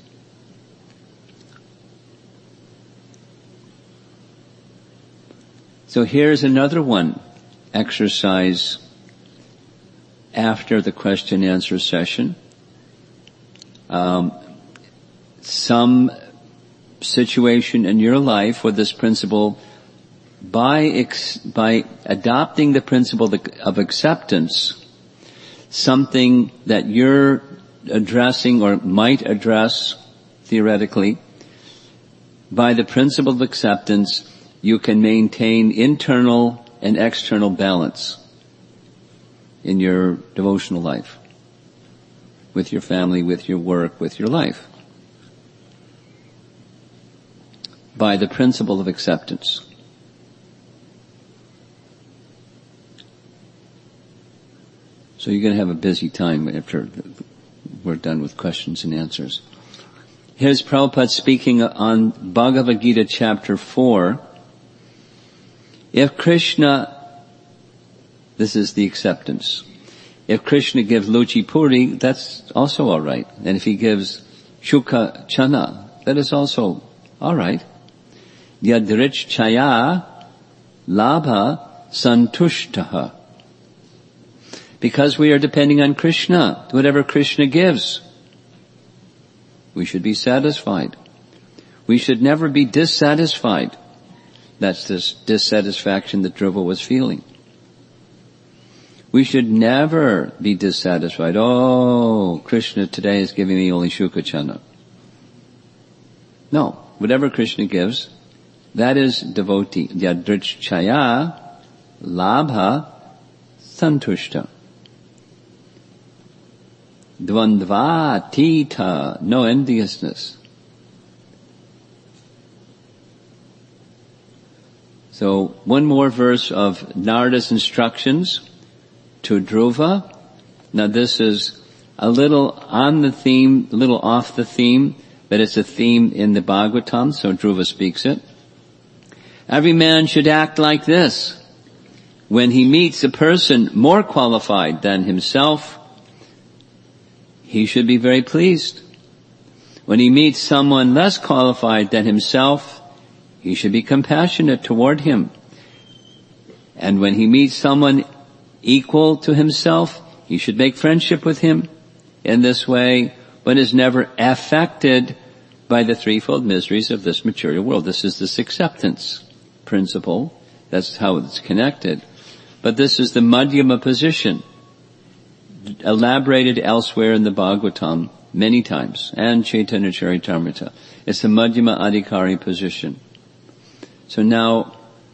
So here's another one, exercise after the question answer session. Um, some situation in your life where this principle, by ex, by adopting the principle of acceptance, something that you're addressing or might address theoretically, by the principle of acceptance, you can maintain internal and external balance in your devotional life, with your family, with your work, with your life. By the principle of acceptance. So you're going to have a busy time after we're done with questions and answers. Here's Prabhupada speaking on Bhagavad Gita chapter four. If Krishna, this is the acceptance. If Krishna gives Luchi Puri, that's also alright. And if he gives Shuka Chana, that is also alright. Yadrich Chaya Labha Santushtaha. Because we are depending on Krishna, whatever Krishna gives, we should be satisfied. We should never be dissatisfied. That's this dissatisfaction that Dhruva was feeling. We should never be dissatisfied. Oh, Krishna today is giving me only Shukachana. No, whatever Krishna gives, that is devotee. Yadrichchaya labha santushta. Dvandva tita, no enviousness. So one more verse of Narada's instructions to Dhruva. Now this is a little on the theme, a little off the theme, but it's a theme in the Bhagavatam, so Dhruva speaks it. Every man should act like this. When he meets a person more qualified than himself, he should be very pleased. When he meets someone less qualified than himself, he should be compassionate toward him. And when he meets someone equal to himself, he should make friendship with him. In this way, one is never affected by the threefold miseries of this material world. This is this acceptance principle. That's how it's connected. But this is the Madhyama position, elaborated elsewhere in the Bhagavatam many times, and Chaitanya Charitamrita. It's the Madhyama Adhikari position. So now,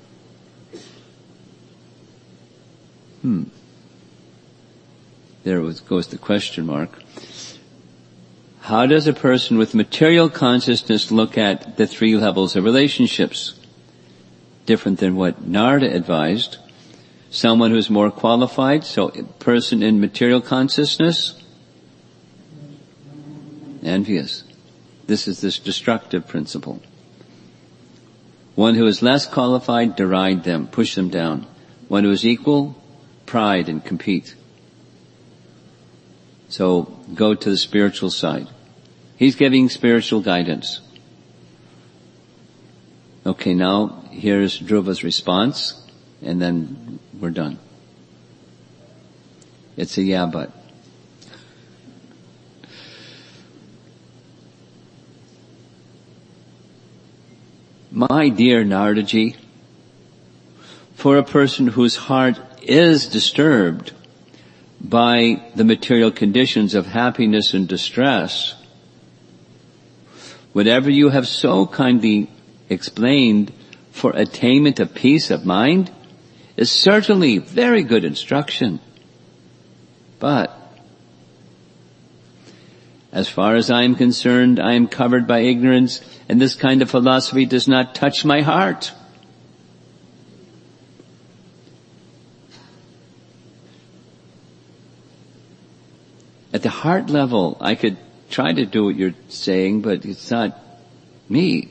hmm, there goes the question mark. How does a person with material consciousness look at the three levels of relationships? Different than what Narada advised. Someone who's more qualified, so a person in material consciousness, envious. This is this destructive principle. One who is less qualified, deride them, push them down. One who is equal, pride and compete. So go to the spiritual side. He's giving spiritual guidance. Okay, now here's Dhruva's response, and then we're done. It's a yeah, but. My dear Naradaji, for a person whose heart is disturbed by the material conditions of happiness and distress, whatever you have so kindly explained for attainment of peace of mind is certainly very good instruction. But as far as I am concerned, I am covered by ignorance, and this kind of philosophy does not touch my heart. At the heart level, I could try to do what you're saying, but it's not me.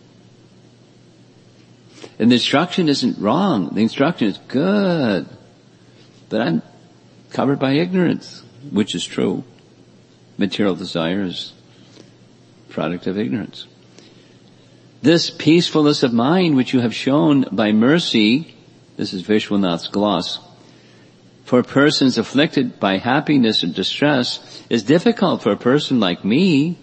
And the instruction isn't wrong. The instruction is good. But I'm covered by ignorance, which is true. Material desire is product of ignorance. This peacefulness of mind which you have shown by mercy, this is Vishwanath's gloss, for persons afflicted by happiness and distress is difficult for a person like me.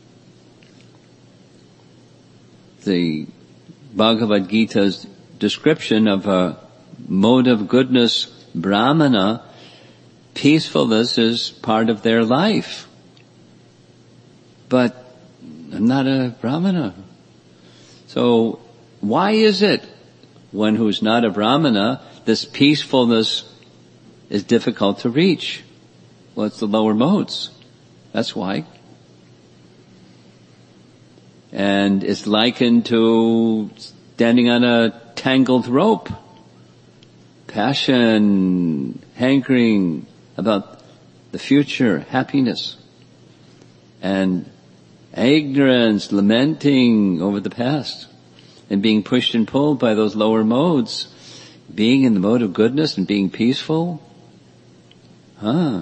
The Bhagavad Gita's description of a mode of goodness, Brahmana, peacefulness is part of their life. But I'm not a Brahmana. So why is it one who's not a Brahmana, this peacefulness is difficult to reach? Well, it's the lower modes. That's why. And it's likened to standing on a tangled rope. Passion, hankering, about the future, happiness, and ignorance, lamenting over the past, and being pushed and pulled by those lower modes, being in the mode of goodness and being peaceful. Huh.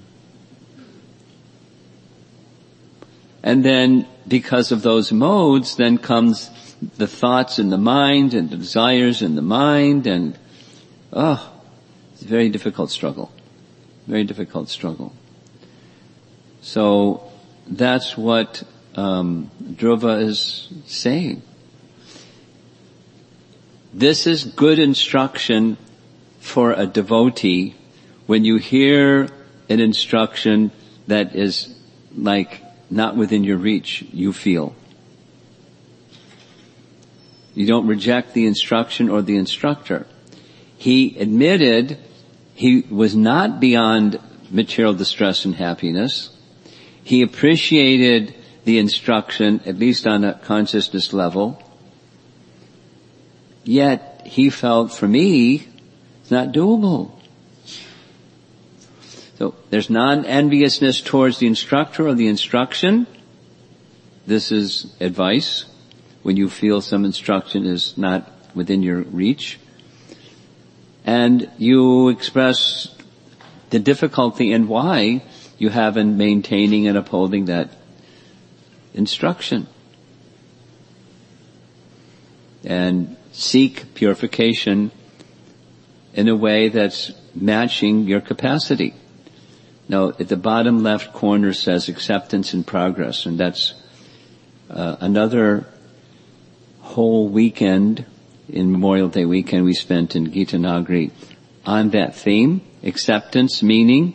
And then, because of those modes, then comes the thoughts in the mind and the desires in the mind, and, oh, it's a very difficult struggle. Very difficult struggle. So, that's what um, Dhruva is saying. This is good instruction for a devotee when you hear an instruction that is like not within your reach, you feel. You don't reject the instruction or the instructor. He admitted he was not beyond material distress and happiness. He appreciated the instruction, at least on a consciousness level. Yet he felt, for me, it's not doable. So there's non-enviousness towards the instructor or the instruction. This is advice when you feel some instruction is not within your reach. And you express the difficulty and why you have in maintaining and upholding that instruction. And seek purification in a way that's matching your capacity. Now, at the bottom left corner says acceptance and progress, and that's uh, another whole weekend, in Memorial Day weekend we spent in Gitanagari on that theme, acceptance meaning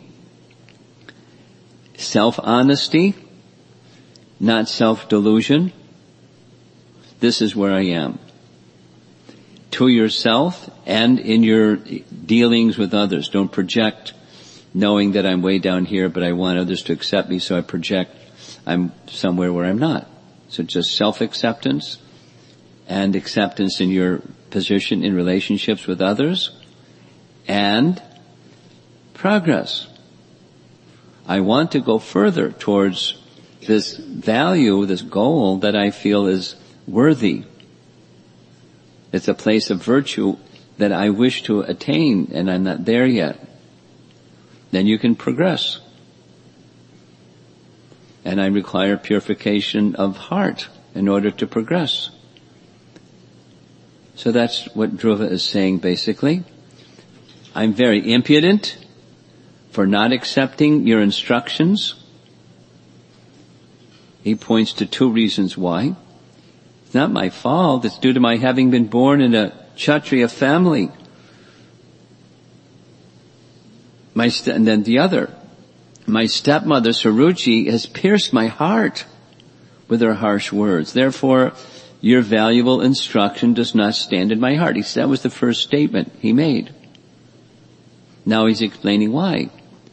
self-honesty, not self-delusion. This is where I am. To yourself and in your dealings with others. Don't project knowing that I'm way down here, but I want others to accept me, so I project I'm somewhere where I'm not. So just self-acceptance and acceptance in your position in relationships with others, and progress. I want to go further towards this value, this goal that I feel is worthy. It's a place of virtue that I wish to attain, and I'm not there yet. Then you can progress. And I require purification of heart in order to progress. So that's what Dhruva is saying basically. I'm very impudent for not accepting your instructions. He points to two reasons why. It's not my fault. It's due to my having been born in a Kshatriya family. My st- and then the other, my stepmother Saruchi has pierced my heart with her harsh words. Therefore, your valuable instruction does not stand in my heart. He said that was the first statement he made. Now he's explaining why.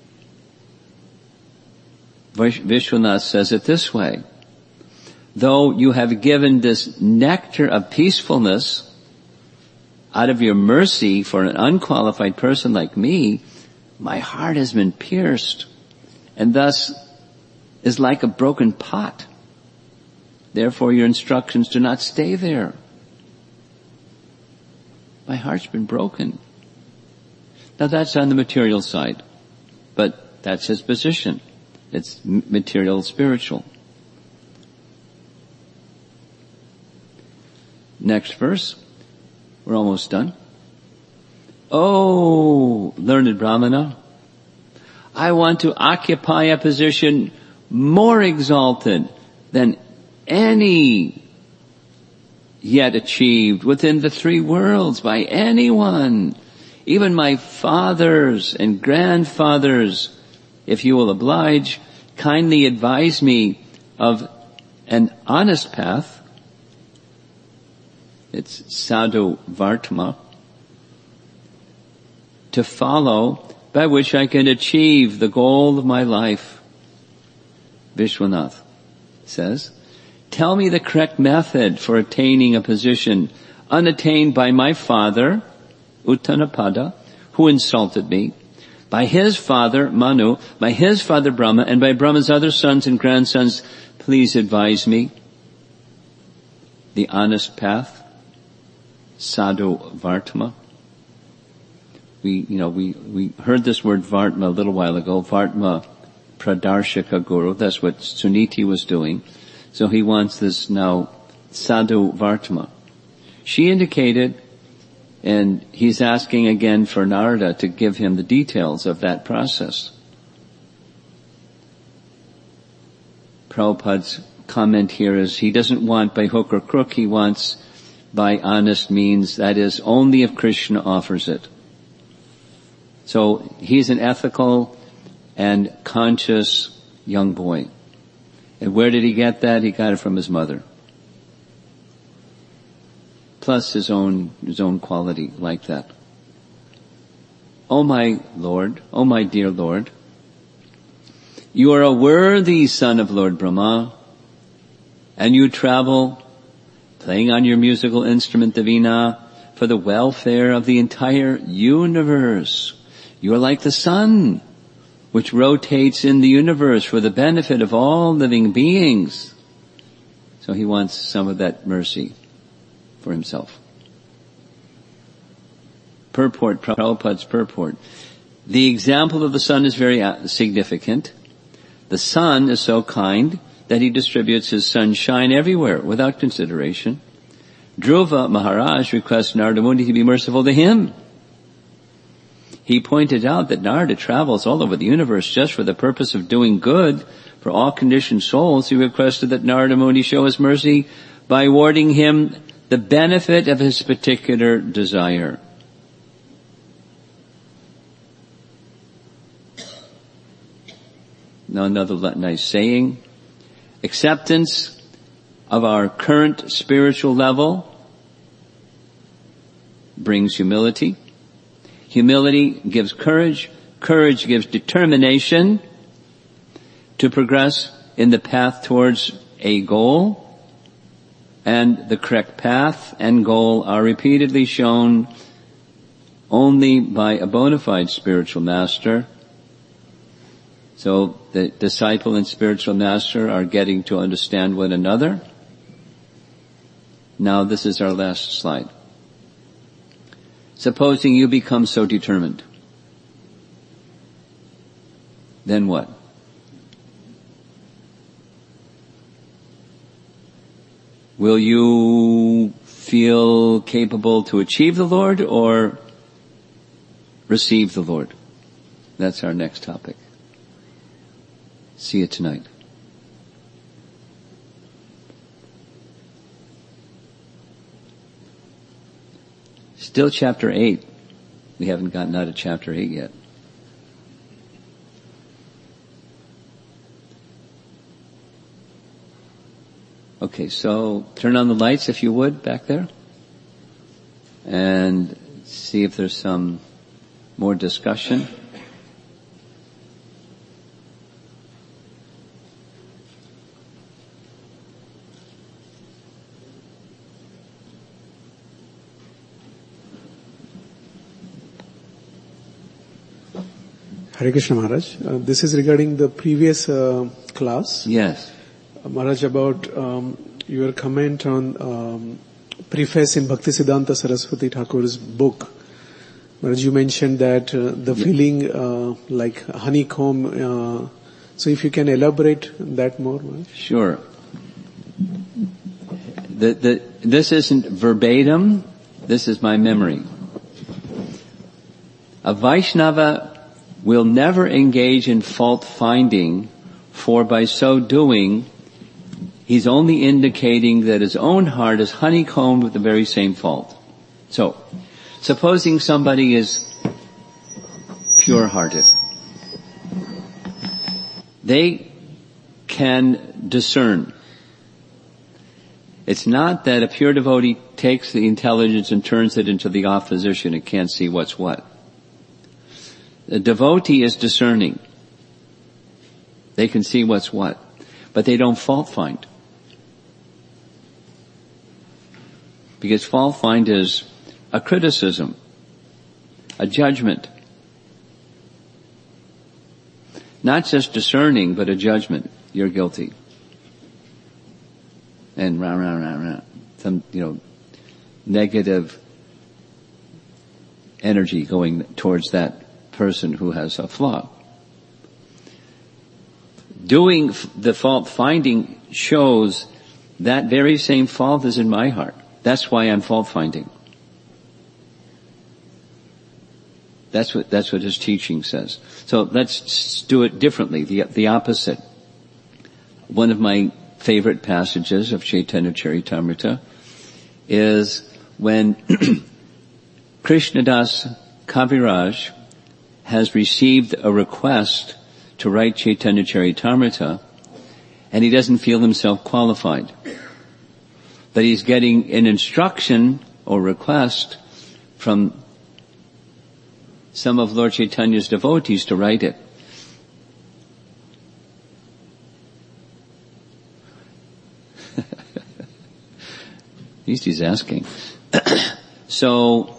Vishwanath says it this way. Though you have given this nectar of peacefulness out of your mercy for an unqualified person like me, my heart has been pierced and thus is like a broken pot. Therefore your instructions do not stay there. My heart's been broken. Now that's on the material side, but that's his position. It's material, spiritual. Next verse. We're almost done. Oh, learned Brahmana, I want to occupy a position more exalted than any yet achieved within the three worlds by anyone, even my fathers and grandfathers. If you will oblige, kindly advise me of an honest path. It's sadhu vartma, to follow, by which I can achieve the goal of my life. Vishwanath says, tell me the correct method for attaining a position unattained by my father, Uttanapada, who insulted me, by his father Manu, by his father Brahma, and by Brahma's other sons and grandsons, please advise me the honest path, sadhu vartma. We, you know, we, we heard this word vartma a little while ago, vartma pradarshika guru, that's what Suniti was doing. So he wants this now sadhu vartma. She indicated, and he's asking again for Narada to give him the details of that process. Prabhupada's comment here is he doesn't want by hook or crook, he wants by honest means, that is, only if Krishna offers it. So he's an ethical and conscious young boy. And where did he get that? He got it from his mother. Plus his own, his own quality like that. Oh my Lord, oh my dear Lord, you are a worthy son of Lord Brahma, and you travel playing on your musical instrument, the veena, for the welfare of the entire universe. You are like the sun, which rotates in the universe for the benefit of all living beings. So he wants some of that mercy for himself. Purport, Prabhupada's purport. The example of the sun is very significant. The sun is so kind that he distributes his sunshine everywhere without consideration. Dhruva Maharaj requests Narada Muni to be merciful to him. He pointed out that Narada travels all over the universe just for the purpose of doing good for all conditioned souls. He requested that Narada Muni show his mercy by awarding him the benefit of his particular desire. Now another nice saying. Acceptance of our current spiritual level brings humility. Humility gives courage. Courage gives determination to progress in the path towards a goal. And the correct path and goal are repeatedly shown only by a bona fide spiritual master. So the disciple and spiritual master are getting to understand one another. Now this is our last slide. Supposing you become so determined, then what? Will you feel capable to achieve the Lord or receive the Lord? That's our next topic. See you tonight. Still chapter eight. We haven't gotten out of chapter eight yet. Okay, so turn on the lights if you would back there. And see if there's some more discussion. Hare Krishna Maharaj. Uh, this is regarding the previous uh, class. Yes. Uh, Maharaj, about um, your comment on um, preface in Bhaktisiddhanta Saraswati Thakur's book. Maharaj, you mentioned that uh, the yeah. feeling uh, like honeycomb. Uh, so if you can elaborate that more, Maharaj. Sure. The, the, this isn't verbatim. This is my memory. A Vaishnava will never engage in fault finding, for by so doing, he's only indicating that his own heart is honeycombed with the very same fault. So, supposing somebody is pure-hearted, they can discern. It's not that a pure devotee takes the intelligence and turns it into the opposition and can't see what's what. The devotee is discerning. They can see what's what, but they don't fault find. Because fault find is a criticism, a judgment. Not just discerning, but a judgment. You're guilty. And round, round, round, round. Some, you know, negative energy going towards that person who has a flaw. Doing the fault finding shows that very same fault is in my heart. That's why I'm fault finding. That's what, that's what his teaching says. So let's do it differently, the, the opposite. One of my favorite passages of Chaitanya Charitamrita is when Krishnadas Kaviraj has received a request to write Chaitanya Charitamrita, and he doesn't feel himself qualified. But he's getting an instruction or request from some of Lord Chaitanya's devotees to write it. At least he's asking. So,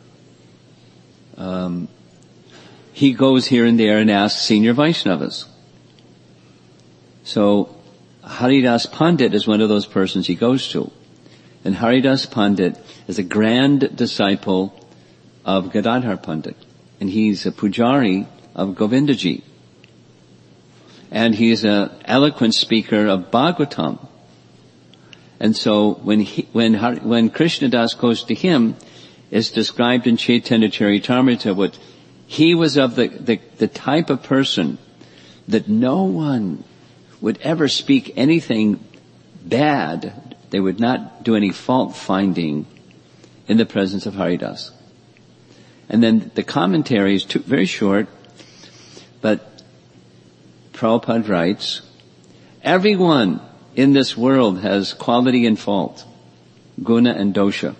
um, he goes here and there and asks senior Vaishnavas. So, Haridas Pandit is one of those persons he goes to. And Haridas Pandit is a grand disciple of Gadadhar Pandit. And he's a pujari of Govindaji. And he's an eloquent speaker of Bhagavatam. And so when he, when, when Krishnadas goes to him, it's described in Chaitanya Charitamrita what he was of the, the, the type of person that no one would ever speak anything bad. They would not do any fault finding in the presence of Haridas. And then the commentary is too, very short, but Prabhupada writes, everyone in this world has quality and fault, guna and dosha.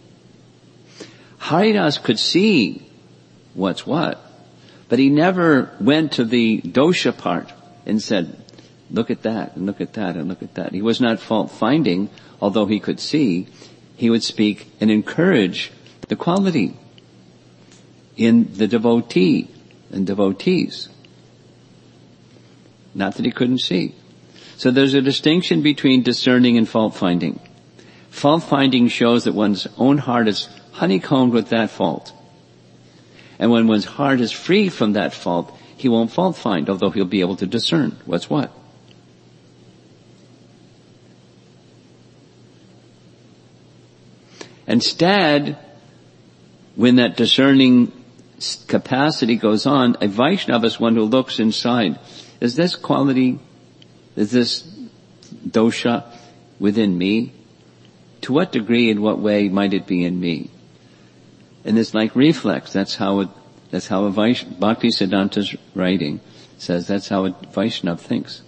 Haridas could see what's what, but he never went to the dosha part and said, look at that, and look at that, and look at that. He was not fault finding, although he could see. He would speak and encourage the quality in the devotee and devotees. Not that he couldn't see. So there's a distinction between discerning and fault finding. Fault finding shows that one's own heart is honeycombed with that fault. And when one's heart is free from that fault, he won't fault find, although he'll be able to discern what's what. Instead, when that discerning capacity goes on, a Vaishnava is one who looks inside. Is this quality, is this dosha within me? To what degree, in what way might it be in me? And it's like reflex. That's how it, that's how a Vaishnava, Bhakti Siddhanta's writing says that's how a Vaishnava thinks.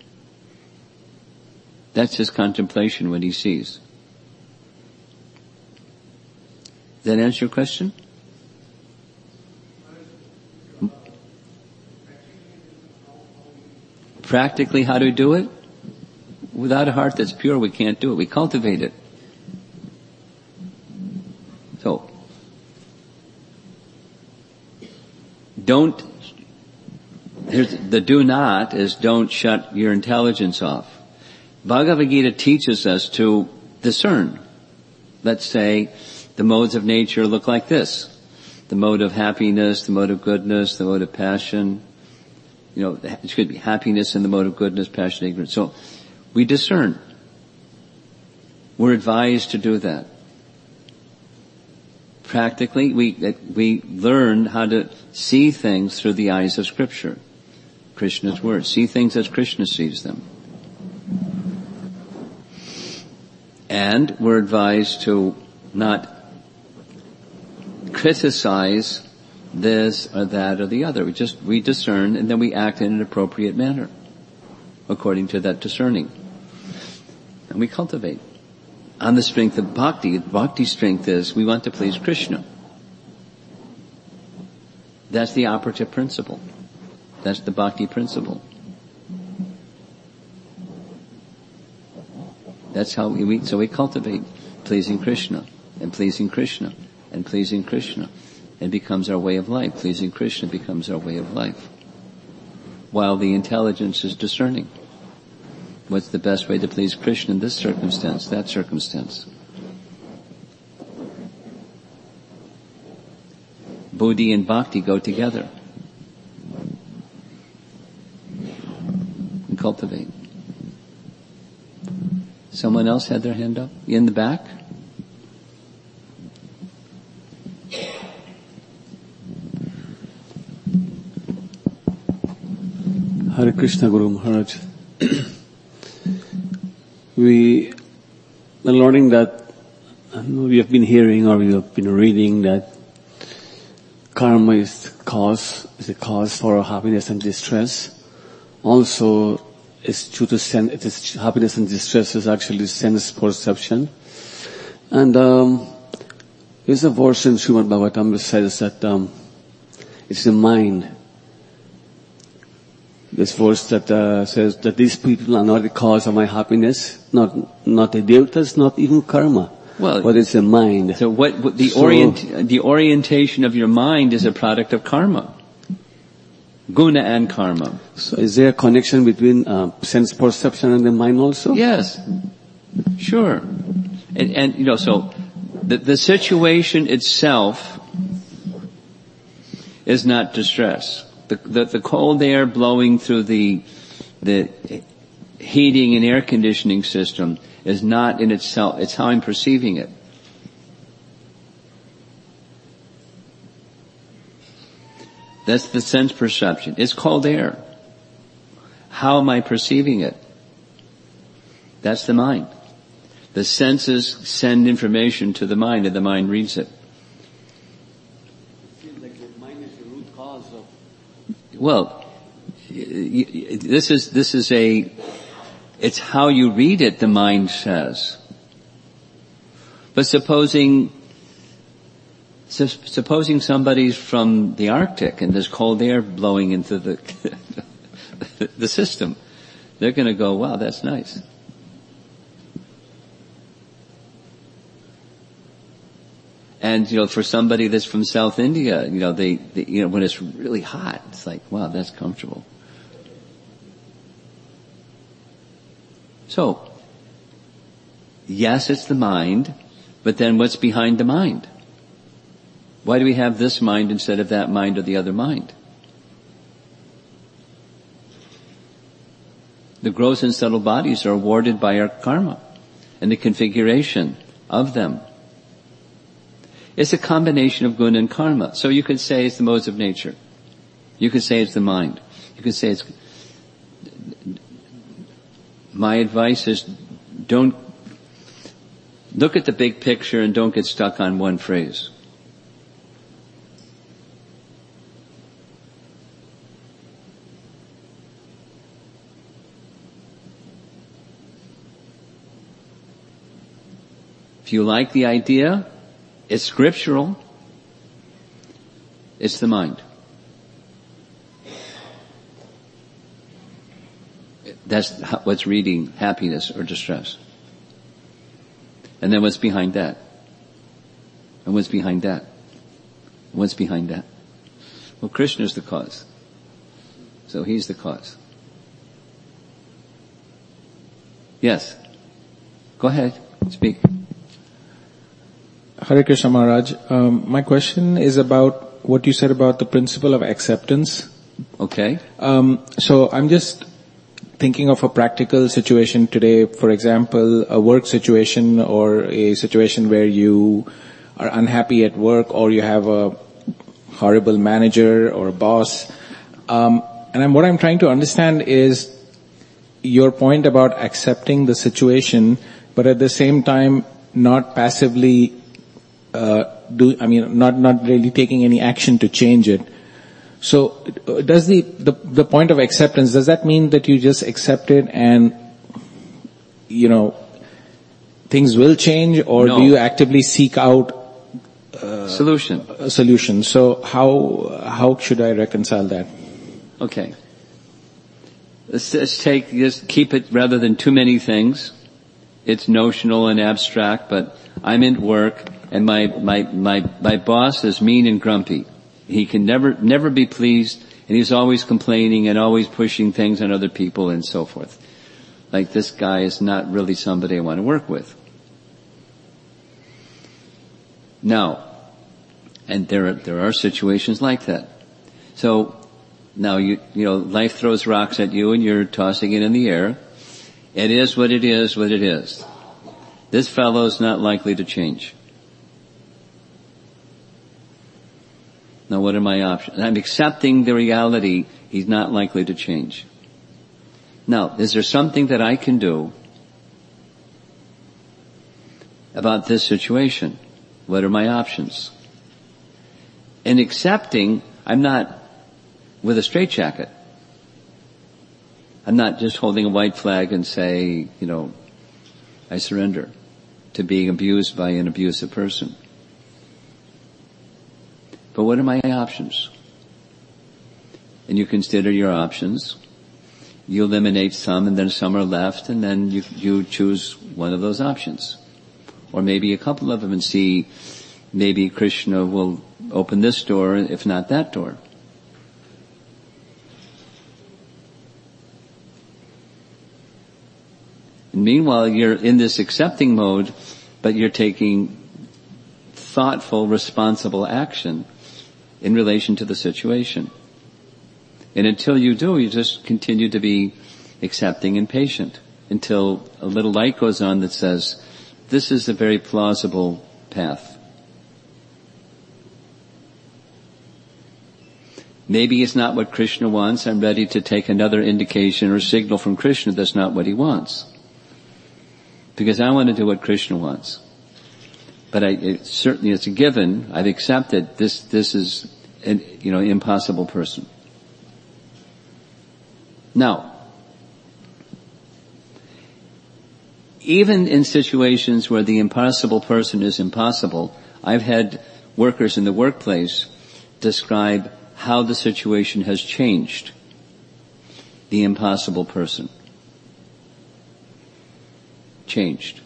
That's his contemplation when he sees. Does that answer your question? Practically, how to do it? Without a heart that's pure, we can't do it. We cultivate it. So, don't, here's, the do not is don't shut your intelligence off. Bhagavad Gita teaches us to discern. Let's say the modes of nature look like this. The mode of happiness, the mode of goodness, the mode of passion. You know, it should be happiness in the mode of goodness, passion, ignorance. So, we discern. We're advised to do that. Practically, we, we learn how to see things through the eyes of Scripture. Krishna's words. See things as Krishna sees them. And we're advised to not criticize this or that or the other. We just, we discern and then we act in an appropriate manner according to that discerning. And we cultivate. On the strength of bhakti, bhakti's strength is we want to please Krishna. That's the operative principle. That's the bhakti principle. That's how we, so we cultivate pleasing Krishna and pleasing Krishna and pleasing Krishna. It becomes our way of life. Pleasing Krishna becomes our way of life. while the intelligence is discerning. What's the best way to please Krishna in this circumstance, that circumstance? Buddhi and bhakti go together. And cultivate. Someone else had their hand up? In the back? Hare Krishna, Guru Maharaj. We are learning that, we have been hearing or we have been reading that karma is cause, is a cause for happiness and distress. Also, it's due to sense, it is happiness and distress is actually sense perception. And um, there's a verse in Srimad Bhagavatam which says that um, it's the mind. This verse that uh, says that these people are not the cause of my happiness, not not the devatas, not even karma. Well, but it's the mind. So what, what the so, orient the orientation of your mind is a product of karma, guna and karma. So is there a connection between uh, sense perception and the mind also? Yes, sure. And, and you know, so the, the situation itself is not distress. The, the, the cold air blowing through the the heating and air conditioning system is not in itself, it's how I'm perceiving it. That's the sense perception. It's cold air. How am I perceiving it? That's the mind. The senses send information to the mind and the mind reads it. Well, this is, this is a, it's how you read it, the mind says. But supposing, supposing somebody's from the Arctic and there's cold air blowing into the, the system, they're gonna go, wow, that's nice. And, you know, for somebody that's from South India, you know, they, they, you know, when it's really hot, it's like, wow, that's comfortable. So, yes, it's the mind, but then what's behind the mind? Why do we have this mind instead of that mind or the other mind? The gross and subtle bodies are awarded by our karma and the configuration of them. It's a combination of guna and karma. So you could say it's the modes of nature. You could say it's the mind. You could say it's... My advice is don't... Look at the big picture and don't get stuck on one phrase. If you like the idea, it's scriptural. It's the mind. That's what's reading happiness or distress. And then what's behind that? And what's behind that? And what's behind that? Well, Krishna's the cause. So he's the cause. Yes. Go ahead. Speak. Hare Krishna Maharaj. Um, my question is about what you said about the principle of acceptance. Okay. Um, so I'm just thinking of a practical situation today, for example, a work situation or a situation where you are unhappy at work or you have a horrible manager or a boss. Um, and I'm, what I'm trying to understand is your point about accepting the situation, but at the same time not passively Uh, do, I mean, not, not really taking any action to change it. So, does the, the, the point of acceptance, does that mean that you just accept it and, you know, things will change, or no. do you actively seek out, uh, solution? A solution. So how, how should I reconcile that? Okay. Let's, let's take, just keep it rather than too many things. It's notional and abstract, but I'm in work, and my, my, my, my boss is mean and grumpy. He can never, never be pleased, And he's always complaining and always pushing things on other people and so forth. Like, this guy is not really somebody I want to work with. Now, and there are, there are situations like that. So, now you, you know, life throws rocks at you and you're tossing it in the air. It is what it is, what it is. This fellow is not likely to change. Now, what are my options? I'm accepting the reality he's not likely to change. Now, is there something that I can do about this situation? What are my options? In accepting, I'm not with a straitjacket. I'm not just holding a white flag and say, you know, I surrender to being abused by an abusive person. But what are my options? And you consider your options. You eliminate some, and then some are left, and then you, you choose one of those options. Or maybe a couple of them, and see, maybe Krishna will open this door, if not that door. And meanwhile, you're in this accepting mode, but you're taking thoughtful, responsible action in relation to the situation. And until you do, you just continue to be accepting and patient until a little light goes on that says, this is a very plausible path. Maybe it's not what Krishna wants. I'm ready to take another indication or signal from Krishna that's not what he wants. Because I want to do what Krishna wants. But I, it, certainly it's a given. I've accepted this, this is an, you know, impossible person. Now, even in situations where the impossible person is impossible, I've had workers in the workplace describe how the situation has changed the impossible person. Changed.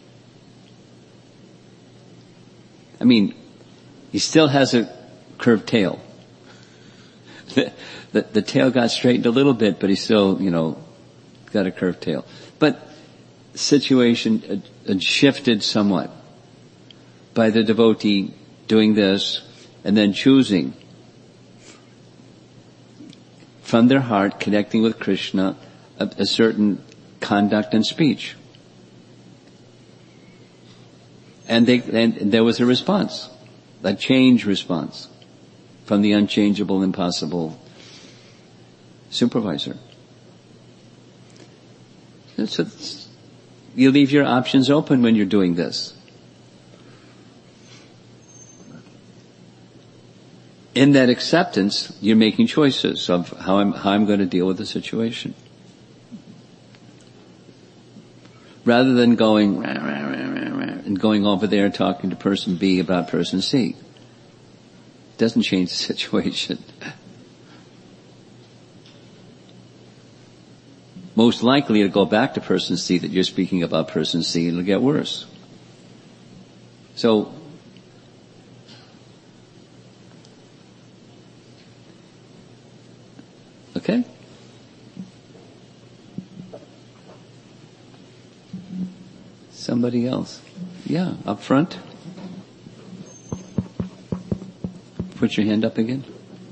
I mean, he still has a curved tail. The, the, the tail got straightened a little bit, but he's still, you know, got a curved tail. But the situation had, had shifted somewhat by the devotee doing this and then choosing from their heart, connecting with Krishna, a, a certain conduct and speech. And, they, and there was a response, a change response from the unchangeable, impossible supervisor. So you leave your options open when you're doing this. In that acceptance, you're making choices of how I'm, how I'm going to deal with the situation. Rather than going, rah, rah, rah, rah, rah, and going over there talking to person B about person C. Doesn't change the situation. Most likely it'll go back to person C that you're speaking about person C, and it'll get worse. So, okay? Somebody else. Yeah, up front. Put your hand up again.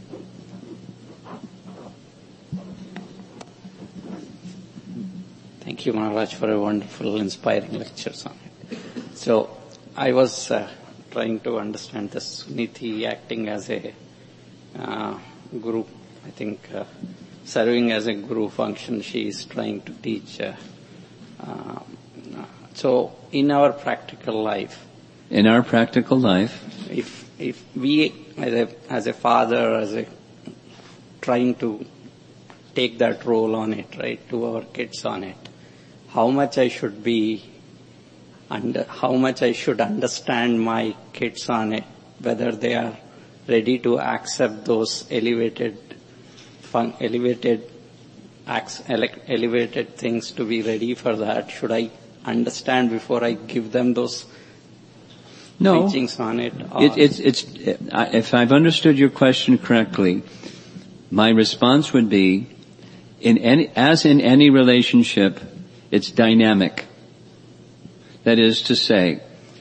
Thank you, Maharaj, for a wonderful, inspiring lectures on it. So, I was uh, trying to understand this Suniti acting as a uh, guru. I think uh, serving as a guru function, she is trying to teach. Uh, uh, so, in our practical life, in our practical life, if if we, as a as a father, as a trying to take that role on it, right, to our kids on it, how much I should be, under, how much I should understand my kids on it, whether they are ready to accept those elevated, fun, elevated, acts, elevated things to be ready for that. Should I understand before I give them those no. teachings on it? it it's, it's, if I've understood your question correctly, my response would be, in any, as in any relationship, it's dynamic. That is to say,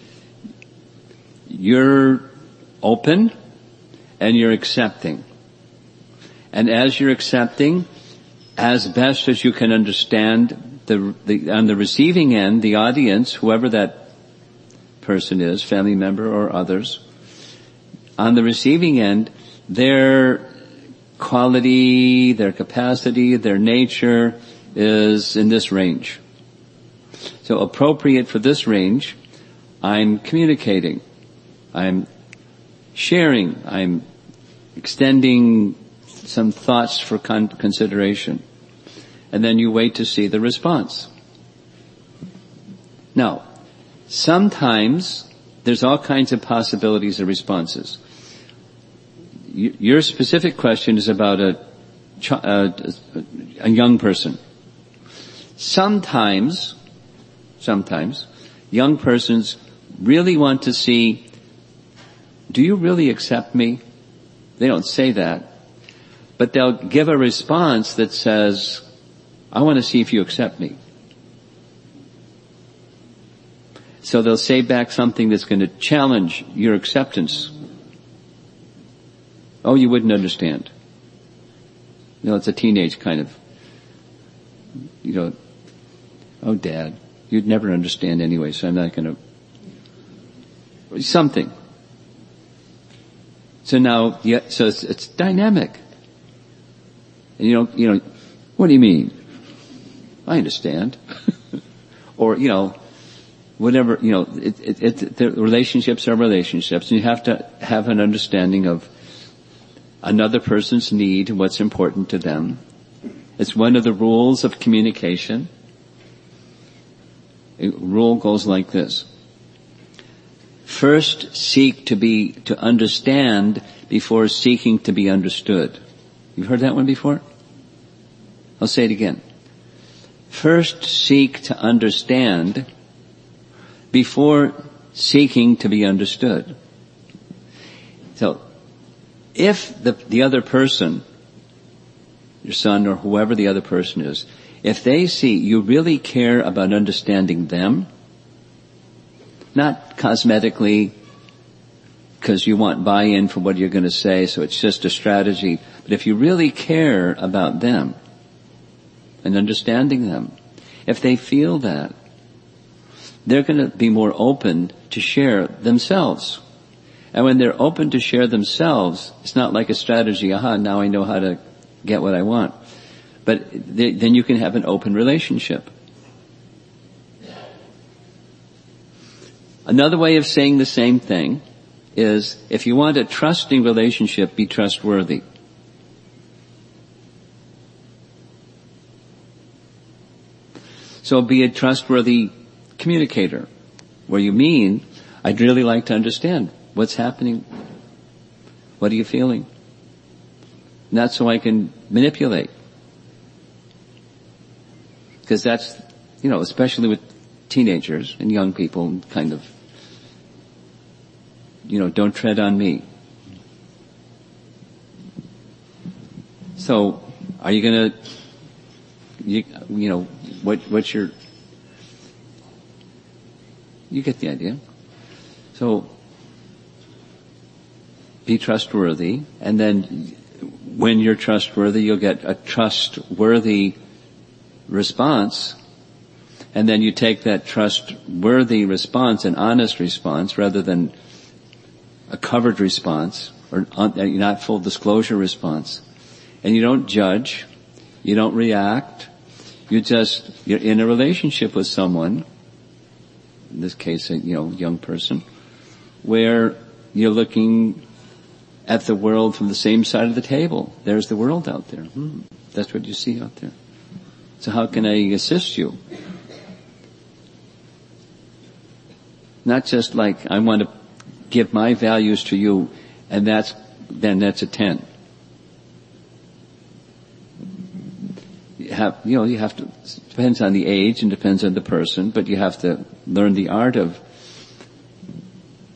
you're open and you're accepting. And as you're accepting, as best as you can understand, the, the, on the receiving end, the audience, whoever that person is, family member or others, on the receiving end, their quality, their capacity, their nature is in this range. So appropriate for this range, I'm communicating, I'm sharing, I'm extending some thoughts for con- consideration. And then you wait to see the response. Now, sometimes there's all kinds of possibilities of responses. Y- your specific question is about a, ch- a, a young person. Sometimes, sometimes, young persons really want to see, do you really accept me? They don't say that. But they'll give a response that says, I want to see if you accept me. So they'll say back something that's going to challenge your acceptance. Oh, you wouldn't understand. You know, it's a teenage kind of, you know, oh, Dad, you'd never understand anyway, so I'm not going to, something. So now, yeah, so it's, it's dynamic. And you know, you know, what do you mean? I understand. Or, you know, whatever, you know, it, it, it, the relationships are relationships, and you have to have an understanding of another person's need and what's important to them. It's one of the rules of communication. A rule goes like this. First seek to be, to understand before seeking to be understood. You've heard that one before? I'll say it again. First seek to understand before seeking to be understood. So, if the, the other person, your son or whoever the other person is, if they see you really care about understanding them, not cosmetically, because you want buy-in for what you're going to say, so it's just a strategy, but if you really care about them and understanding them, if they feel that, they're going to be more open to share themselves. And when they're open to share themselves, it's not like a strategy, aha, now I know how to get what I want. But they, then you can have an open relationship. Another way of saying the same thing is, if you want a trusting relationship, be trustworthy. So be a trustworthy communicator, where you mean, I'd really like to understand what's happening. What are you feeling? Not so I can manipulate. Because that's, you know, especially with teenagers and young people, kind of, you know, don't tread on me. So, are you gonna, you, you know, what, what's your, you get the idea. So, be trustworthy, and then when you're trustworthy, you'll get a trustworthy response, and then you take that trustworthy response, an honest response, rather than a covered response, or not full disclosure response, and you don't judge, you don't react, you just, you're in a relationship with someone, in this case, a, you know, young person, where you're looking at the world from the same side of the table. There's the world out there. Hmm. That's what you see out there. So how can I assist you? Not just like, I want to give my values to you, and that's, then that's a ten. You have, you know, you have to, it depends on the age and depends on the person, but you have to learn the art of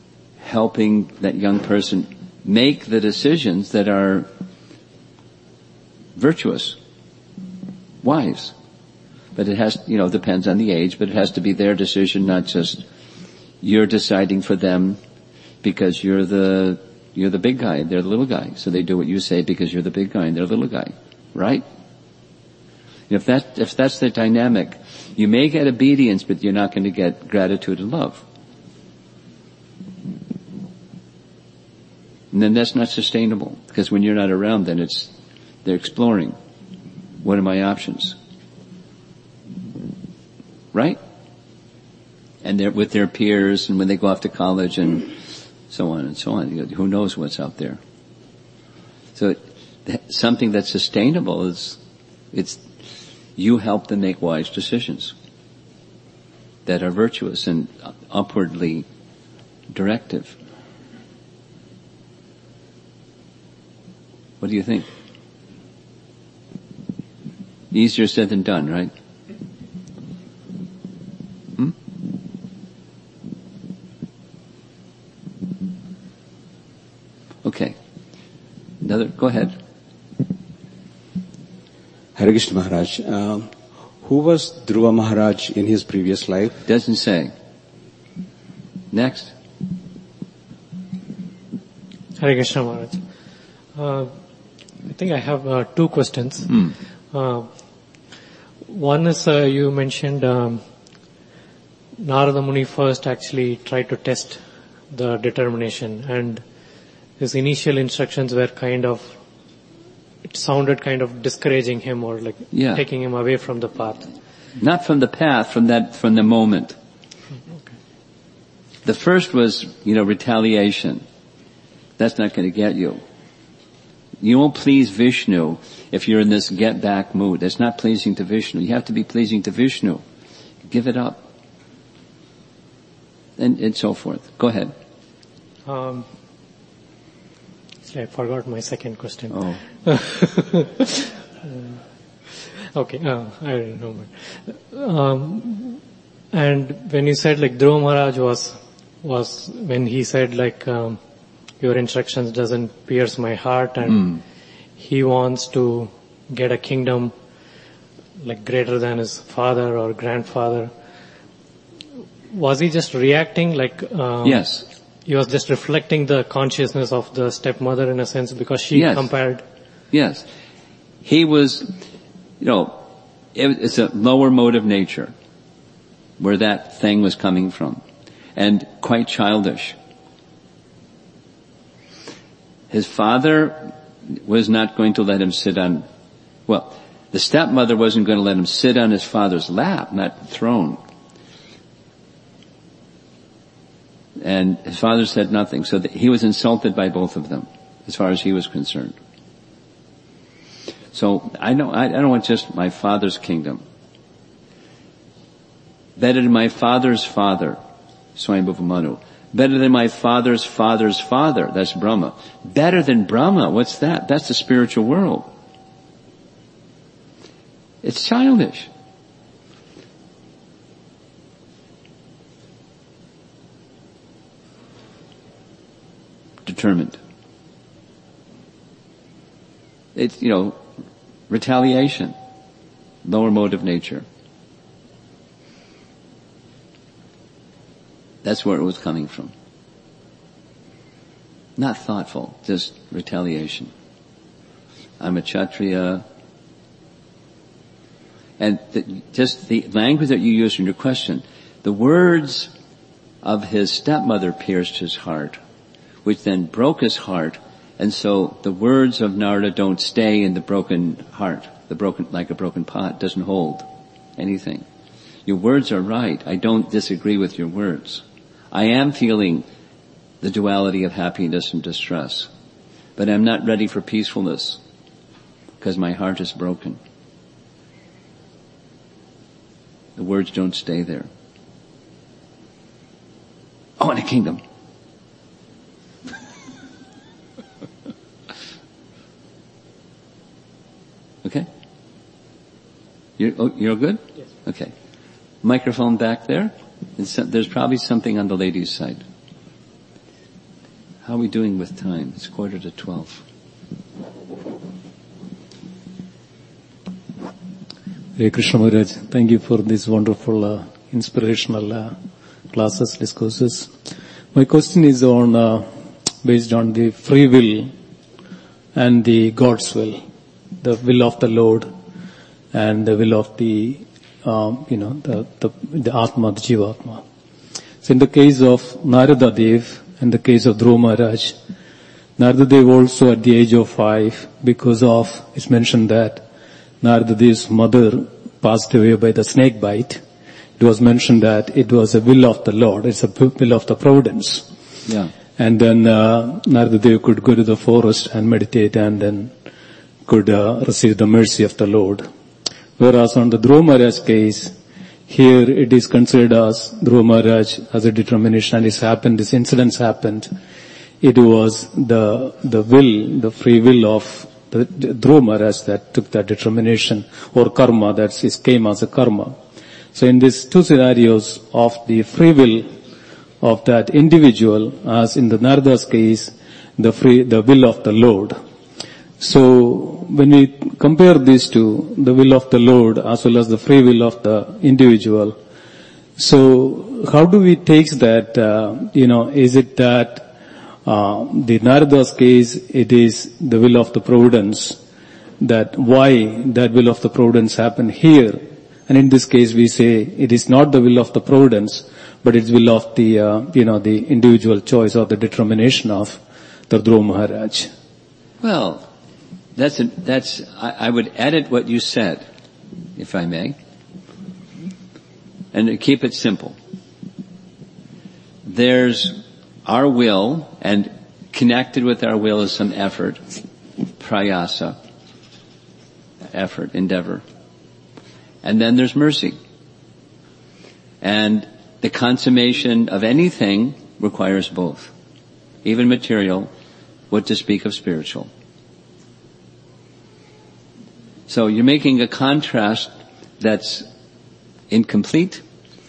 helping that young person make the decisions that are virtuous, wise. But it has, you know, depends on the age, but it has to be their decision, not just you're deciding for them because you're the, you're the big guy, they're the little guy. So they do what you say because you're the big guy and they're the little guy. Right? If that, if that's the dynamic, you may get obedience, but you're not going to get gratitude and love. And then that's not sustainable, because when you're not around, then it's, they're exploring. What are my options? Right? And they're with their peers, and when they go off to college and so on and so on, who knows what's out there. So something that's sustainable is, it's, you help them make wise decisions that are virtuous and upwardly directive. What do you think? Easier said than done, right? Hmm? Okay. Another, go ahead. Hare Krishna Maharaj, um, who was Dhruva Maharaj in his previous life? Doesn't say. Next. Hare Krishna Maharaj. Uh, I think I have uh, two questions. Mm. Uh, one is uh, you mentioned um, Narada Muni first actually tried to test the determination, and his initial instructions were kind of, it sounded kind of discouraging him or like yeah. taking him away from the path. Not from the path, from that, from the moment. Okay. The first was, you know, retaliation. That's not going to get you. You won't please Vishnu if you're in this get back mood. That's not pleasing to Vishnu. You have to be pleasing to Vishnu. Give it up. And, and so forth. Go ahead. Um, actually, I forgot my second question. Oh. uh, okay, uh, I don't know. Um, and when you said like Dhruva Maharaj was, was when he said like, um, your instructions doesn't pierce my heart, and mm. he wants to get a kingdom like greater than his father or grandfather. Was he just reacting like, um, yes. he was just reflecting the consciousness of the stepmother in a sense because she yes. compared? Yes. He was, you know, it, it's a lower mode of nature where that thing was coming from, and quite childish. His father was not going to let him sit on, well, the stepmother wasn't going to let him sit on his father's lap, not throne. And his father said nothing, so that he was insulted by both of them, as far as he was concerned. So I don't, I don't want just my father's kingdom. Better than my father's father, Swayambhuva Manu. Better than my father's father's father, that's Brahma. Better than Brahma, what's that? That's the spiritual world. It's childish. Determined. It's, you know, retaliation, lower mode of nature. That's where it was coming from. Not thoughtful, just retaliation. I'm a Kshatriya. And the, just the language that you used in your question, the words of his stepmother pierced his heart, which then broke his heart, and so the words of Narada don't stay in the broken heart. The broken, like a broken pot, doesn't hold anything. Your words are right. I don't disagree with your words. I am feeling the duality of happiness and distress, but I'm not ready for peacefulness because my heart is broken. The words don't stay there. Oh, and a kingdom. Okay? You're, oh, you're good? Yes. Okay. Microphone back there. There's probably something on the ladies' side. How are we doing with time? It's quarter to twelve. Hare Krishna Maharaj, thank you for these wonderful, uh, inspirational uh, classes, discourses. My question is on, uh, based on the free will and the God's will, the will of the Lord and the will of the, um, you know, the, the, the Atma, the Jivatma. So in the case of Narada Dev and the case of Dhruva Maharaj, Narada Dev also at the age of five, because of, it's mentioned that Narada Dev's mother passed away by the snake bite. It was mentioned that it was a will of the Lord. It's a will of the providence. Yeah. And then uh, Narada Dev could go to the forest and meditate and then could uh, receive the mercy of the Lord. Whereas on the Dhruva Maharaj case, here it is considered as Dhruva Maharaj as a determination, and this happened, this incidents happened. It was the the will, the free will of the Dhruva Maharaj that took that determination, or karma, that is came as a karma. So in these two scenarios of the free will of that individual, as in the Narada's case, the free, the will of the Lord. So when we compare these two, the will of the Lord as well as the free will of the individual, so how do we take that, uh, you know, is it that Uh, the Narada's case, it is the will of the providence, that why that will of the providence happened here. And in this case we say it is not the will of the providence, but it's will of the, uh, you know, the individual choice or the determination of the Dhruva Maharaj. Well, that's, a, that's, I, I would edit what you said, if I may, and keep it simple. There's our will, and connected with our will is some effort, prayasa, effort, endeavor. And then there's mercy. And the consummation of anything requires both, even material, what to speak of spiritual. So you're making a contrast that's incomplete.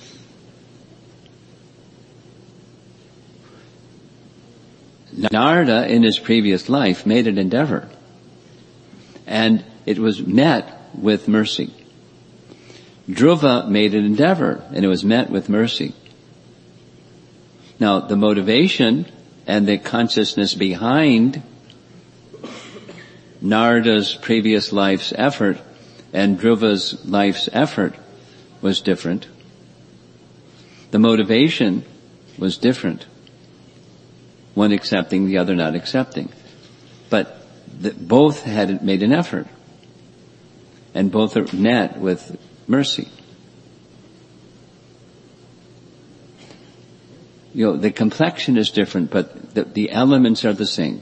Narada, in his previous life, made an endeavor, and it was met with mercy. Dhruva made an endeavor, and it was met with mercy. Now, the motivation and the consciousness behind Narada's previous life's effort and Dhruva's life's effort was different. The motivation was different. One accepting, the other not accepting. But the, both had made an effort. And both are met with mercy. You know, the complexion is different, but the, the elements are the same.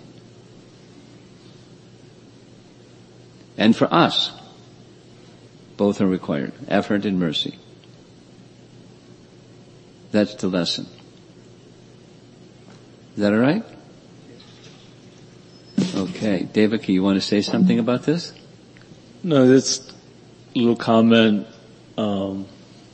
And for us, both are required. Effort and mercy. That's the lesson. Is that all right? Okay. Devaki, you want to say something about this? No, just a little comment. Um,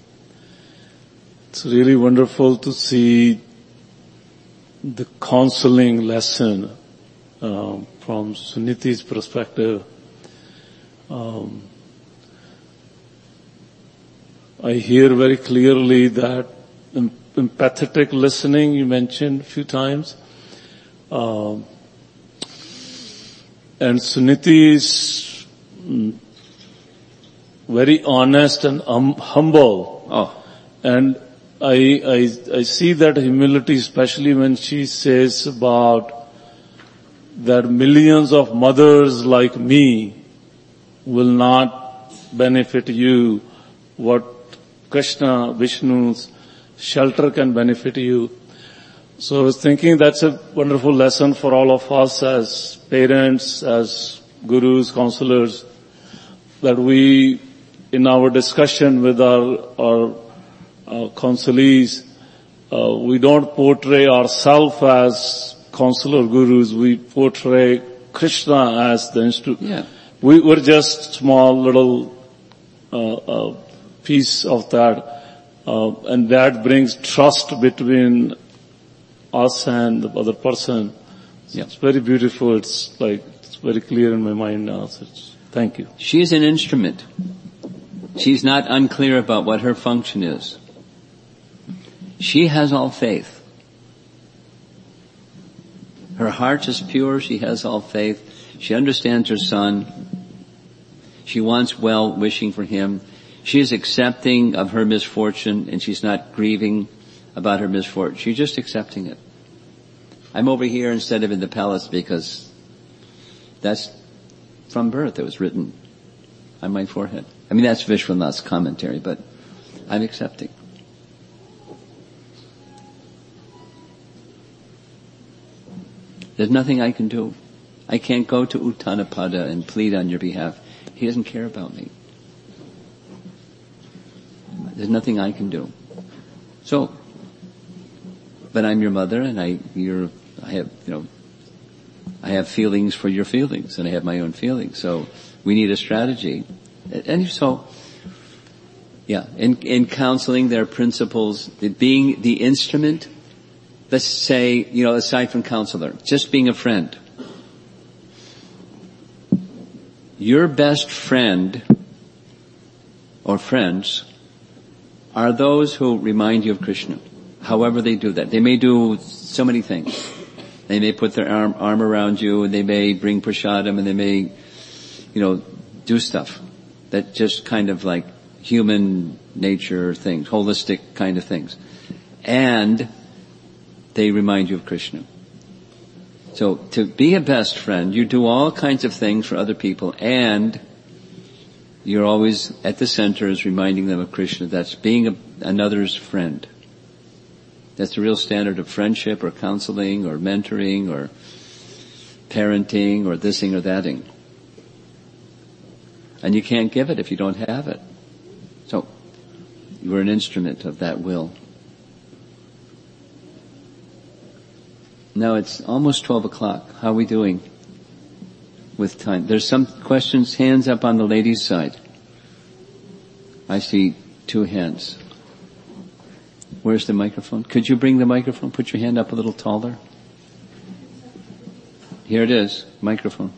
it's really wonderful to see the counseling lesson um, from Suniti's perspective. Um, I hear very clearly that empathetic listening you mentioned a few times. Um, and Suniti is mm, very honest and um, humble. Oh. And I, I, I see that humility, especially when she says about that millions of mothers like me will not benefit you what Krishna, Vishnu's shelter can benefit you. So I was thinking that's a wonderful lesson for all of us as parents, as gurus, counselors, that we, in our discussion with our, our, our counselees, uh, we don't portray ourselves as counselor gurus, we portray Krishna as the instrument. Yeah. We were just small little uh, uh, piece of that. Uh, and that brings trust between us and the other person. So yeah. It's very beautiful. It's like, it's very clear in my mind now. So thank you. She's an instrument. She's not unclear about what her function is. She has all faith. Her heart is pure. She has all faith. She understands her son. She wants well wishing for him. She is accepting of her misfortune, and she's not grieving about her misfortune. She's just accepting it. I'm over here instead of in the palace because that's from birth. It was written on my forehead. I mean, that's Vishwanath's commentary, but I'm accepting. There's nothing I can do. I can't go to Uttanapada and plead on your behalf. He doesn't care about me. There's nothing I can do. So, but I'm your mother, and I, you're, I have, you know, I have feelings for your feelings, and I have my own feelings. So, we need a strategy. And so, yeah, in, in counseling, there are principles. Being the instrument, let's say, you know, aside from counselor, just being a friend. Your best friend or friends are those who remind you of Krishna, however they do that. They may do so many things. They may put their arm, arm around you, and they may bring prasadam, and they may, you know, do stuff that just kind of like human nature things, holistic kind of things. And they remind you of Krishna. So to be a best friend, you do all kinds of things for other people, and you're always at the center is reminding them of Krishna. That's being a, another's friend. That's the real standard of friendship or counseling or mentoring or parenting or thising or thating. And you can't give it if you don't have it. So you're an instrument of that will. Now it's almost twelve o'clock. How are we doing with time? There's some questions, hands up on the ladies' side. I see two hands. Where's the microphone? Could you bring the microphone? Put your hand up a little taller. Here it is, microphone.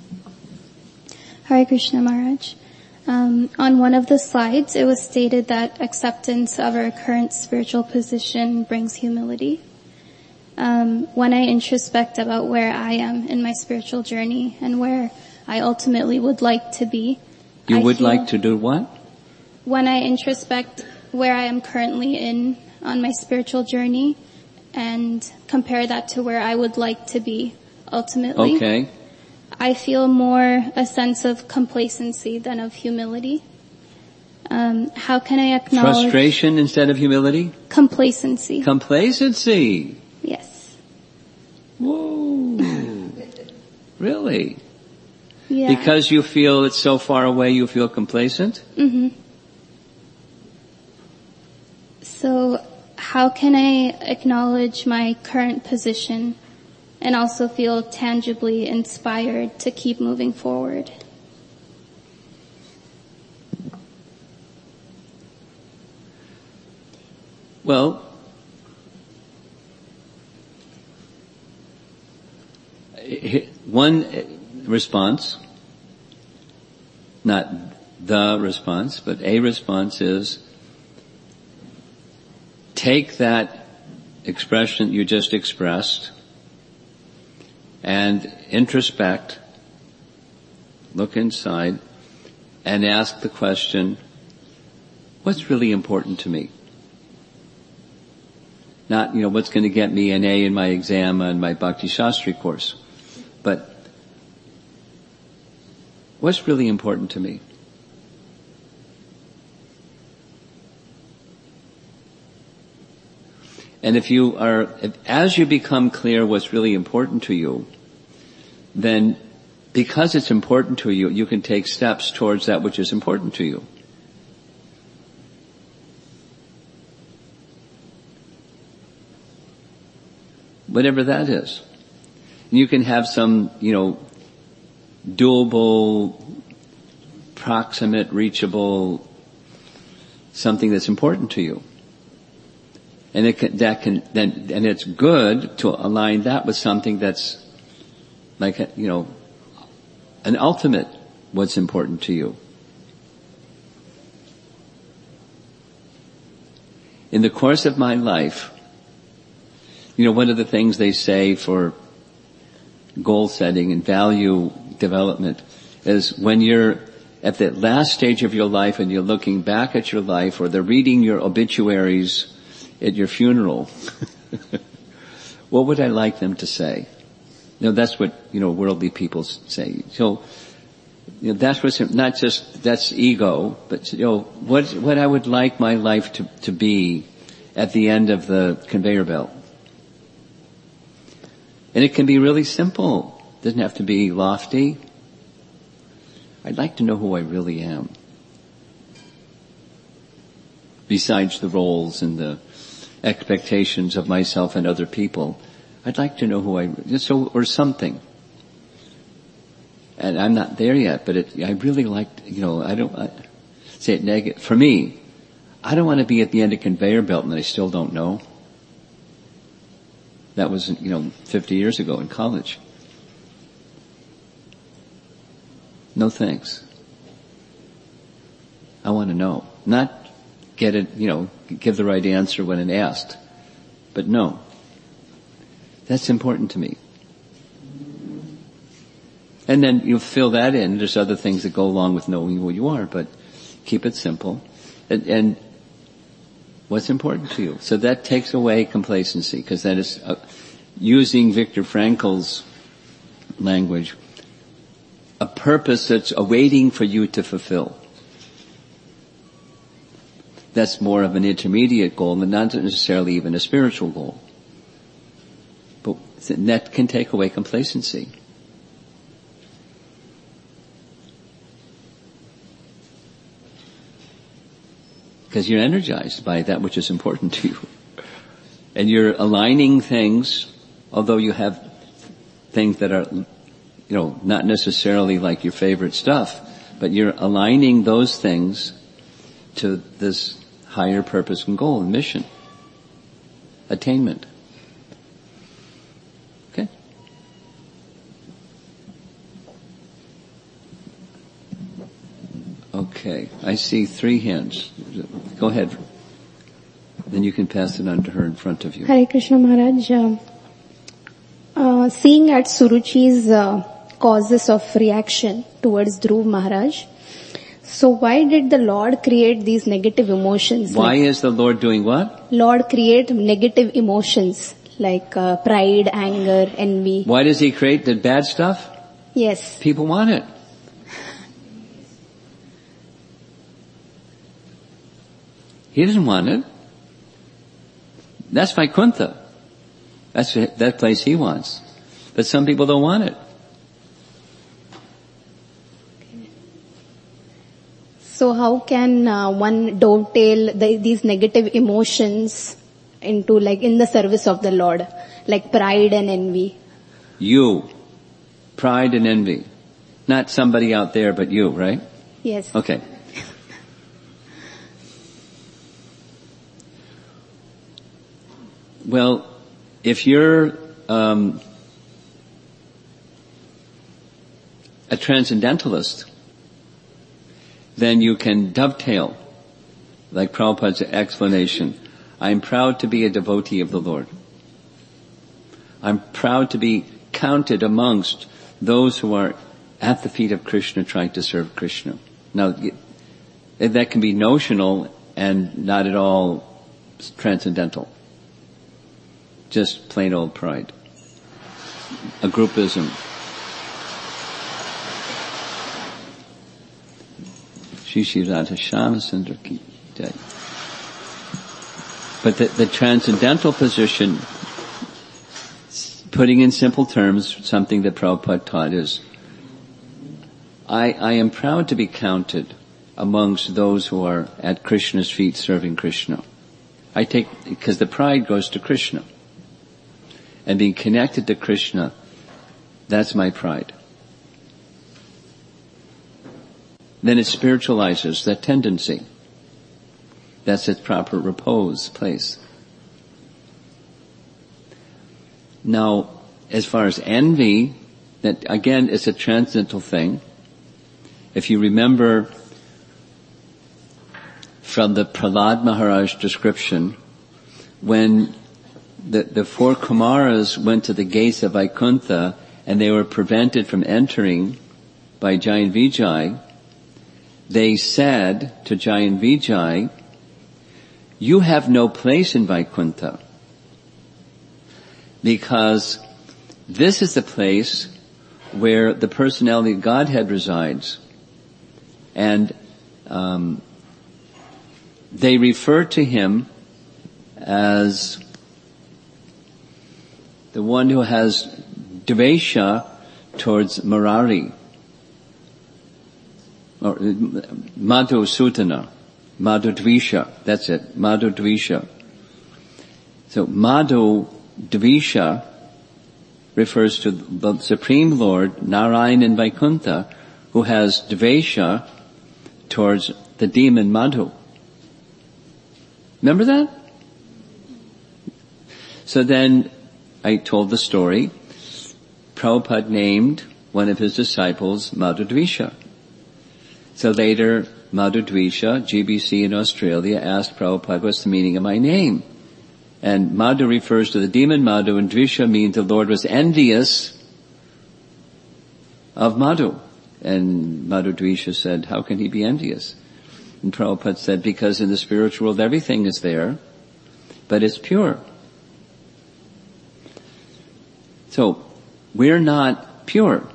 Hare Krishna Maharaj. Um, on one of the slides, it was stated that acceptance of our current spiritual position brings humility. Um, when I introspect about where I am in my spiritual journey and where I ultimately would like to be. You I would feel, like to do what? When I introspect where I am currently in on my spiritual journey and compare that to where I would like to be ultimately. Okay. I feel more a sense of complacency than of humility. Um, how can I acknowledge... Frustration instead of humility? Complacency. Complacency. Yes. Whoa. Really? Yeah. Because you feel it's so far away, you feel complacent? Mm-hmm. So, how can I acknowledge my current position and also feel tangibly inspired to keep moving forward? Well, one response, not the response, but a response is take that expression you just expressed and introspect, look inside, and ask the question, what's really important to me? Not, you know, what's going to get me an A in my exam on my Bhakti Shastri course, but what's really important to me? And if you are, if, as you become clear what's really important to you, then because it's important to you, you can take steps towards that which is important to you. Whatever that is. You can have some, you know, doable, proximate, reachable, something that's important to you. And it can, that can, then, and it's good to align that with something that's like, you know, an ultimate what's important to you. in the course of my life, you know, one of the things they say for goal setting and value development is when you're at the last stage of your life and you're looking back at your life, or they're reading your obituaries at your funeral, what would I like them to say? You know, that's what, you know, worldly people say. So, you know, that's what's, not just, that's ego, but, you know, what, what I would like my life to, to be at the end of the conveyor belt. And it can be really simple. It doesn't have to be lofty. I'd like to know who I really am. Besides the roles and the expectations of myself and other people, I'd like to know who I, so, or something. And I'm not there yet, but it, I really like, you know, I don't, I, say it negative. For me, I don't want to be at the end of conveyor belt and I still don't know. That was, you know, fifty years ago in college. No thanks. I want to know. Not get it, you know, give the right answer when it asked. But no. That's important to me. And then you fill that in. There's other things that go along with knowing who you are, but keep it simple. And, and what's important to you? So that takes away complacency, because that is, uh, using Viktor Frankl's language, a purpose that's awaiting for you to fulfill. That's more of an intermediate goal, and not necessarily even a spiritual goal. But that can take away complacency. Because you're energized by that which is important to you. And you're aligning things, although you have things that are, you know, not necessarily like your favorite stuff, but you're aligning those things to this higher purpose and goal and mission. Attainment. Okay? Okay. I see three hands. Go ahead. Then you can pass it on to her in front of you. Hare Krishna Maharaj. Uh, uh, seeing at Suruchi's uh, causes of reaction towards Dhruv Maharaj, so why did the Lord create these negative emotions? Why like, is the Lord doing what? Lord create negative emotions like uh, pride, anger, envy. Why does He create the bad stuff? Yes. People want it. He doesn't want it. That's Vaikuntha. That's that place He wants. But some people don't want it. So how can uh, one dovetail the, these negative emotions into like in the service of the Lord, like pride and envy? You. Pride and envy. Not somebody out there, but you, right? Yes. Okay. Well, if you're um, a transcendentalist, then you can dovetail, like Prabhupada's explanation. I'm proud to be a devotee of the Lord. I'm proud to be counted amongst those who are at the feet of Krishna trying to serve Krishna. Now, that can be notional and not at all transcendental. Just plain old pride. A groupism. Shri Shri Radha Shyamachandra ki jai. But the, the transcendental position, putting in simple terms, something that Prabhupada taught is, I, I am proud to be counted amongst those who are at Krishna's feet serving Krishna. I take, because the pride goes to Krishna. And being connected to Krishna, that's my pride. Then it spiritualizes that tendency. That's its proper repose place. Now, as far as envy, that again is a transcendental thing. If you remember from the Prahlad Maharaj description, when the, the four Kumaras went to the gates of Vaikuntha and they were prevented from entering by Giant Vijay, they said to Giant Vijay, "You have no place in Vaikuntha, because this is the place where the personality of Godhead resides." And um, they refer to him as the one who has dvesha towards Murari, or Madhu Sutana, Madhu Dvisha, that's it, Madhu Dvisha. So Madhu Dvisha refers to the Supreme Lord, Narayan in Vaikuntha, who has dvesha towards the demon Madhu. Remember that? So then I told the story. Prabhupada named one of his disciples Madhu Dvisha. So later, Madhu Dvisha, G B C in Australia, asked Prabhupada, "What's the meaning of my name?" And Madhu refers to the demon Madhu, and Dvisha means the Lord was envious of Madhu. And Madhu Dvisha said, "How can he be envious?" And Prabhupada said, "Because in the spiritual world everything is there, but it's pure." So, we're not pure.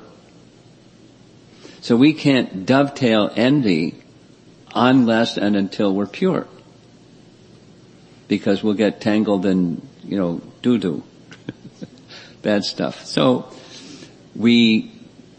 So we can't dovetail envy unless and until we're pure. Because we'll get tangled in, you know, doo-doo. Bad stuff. So, we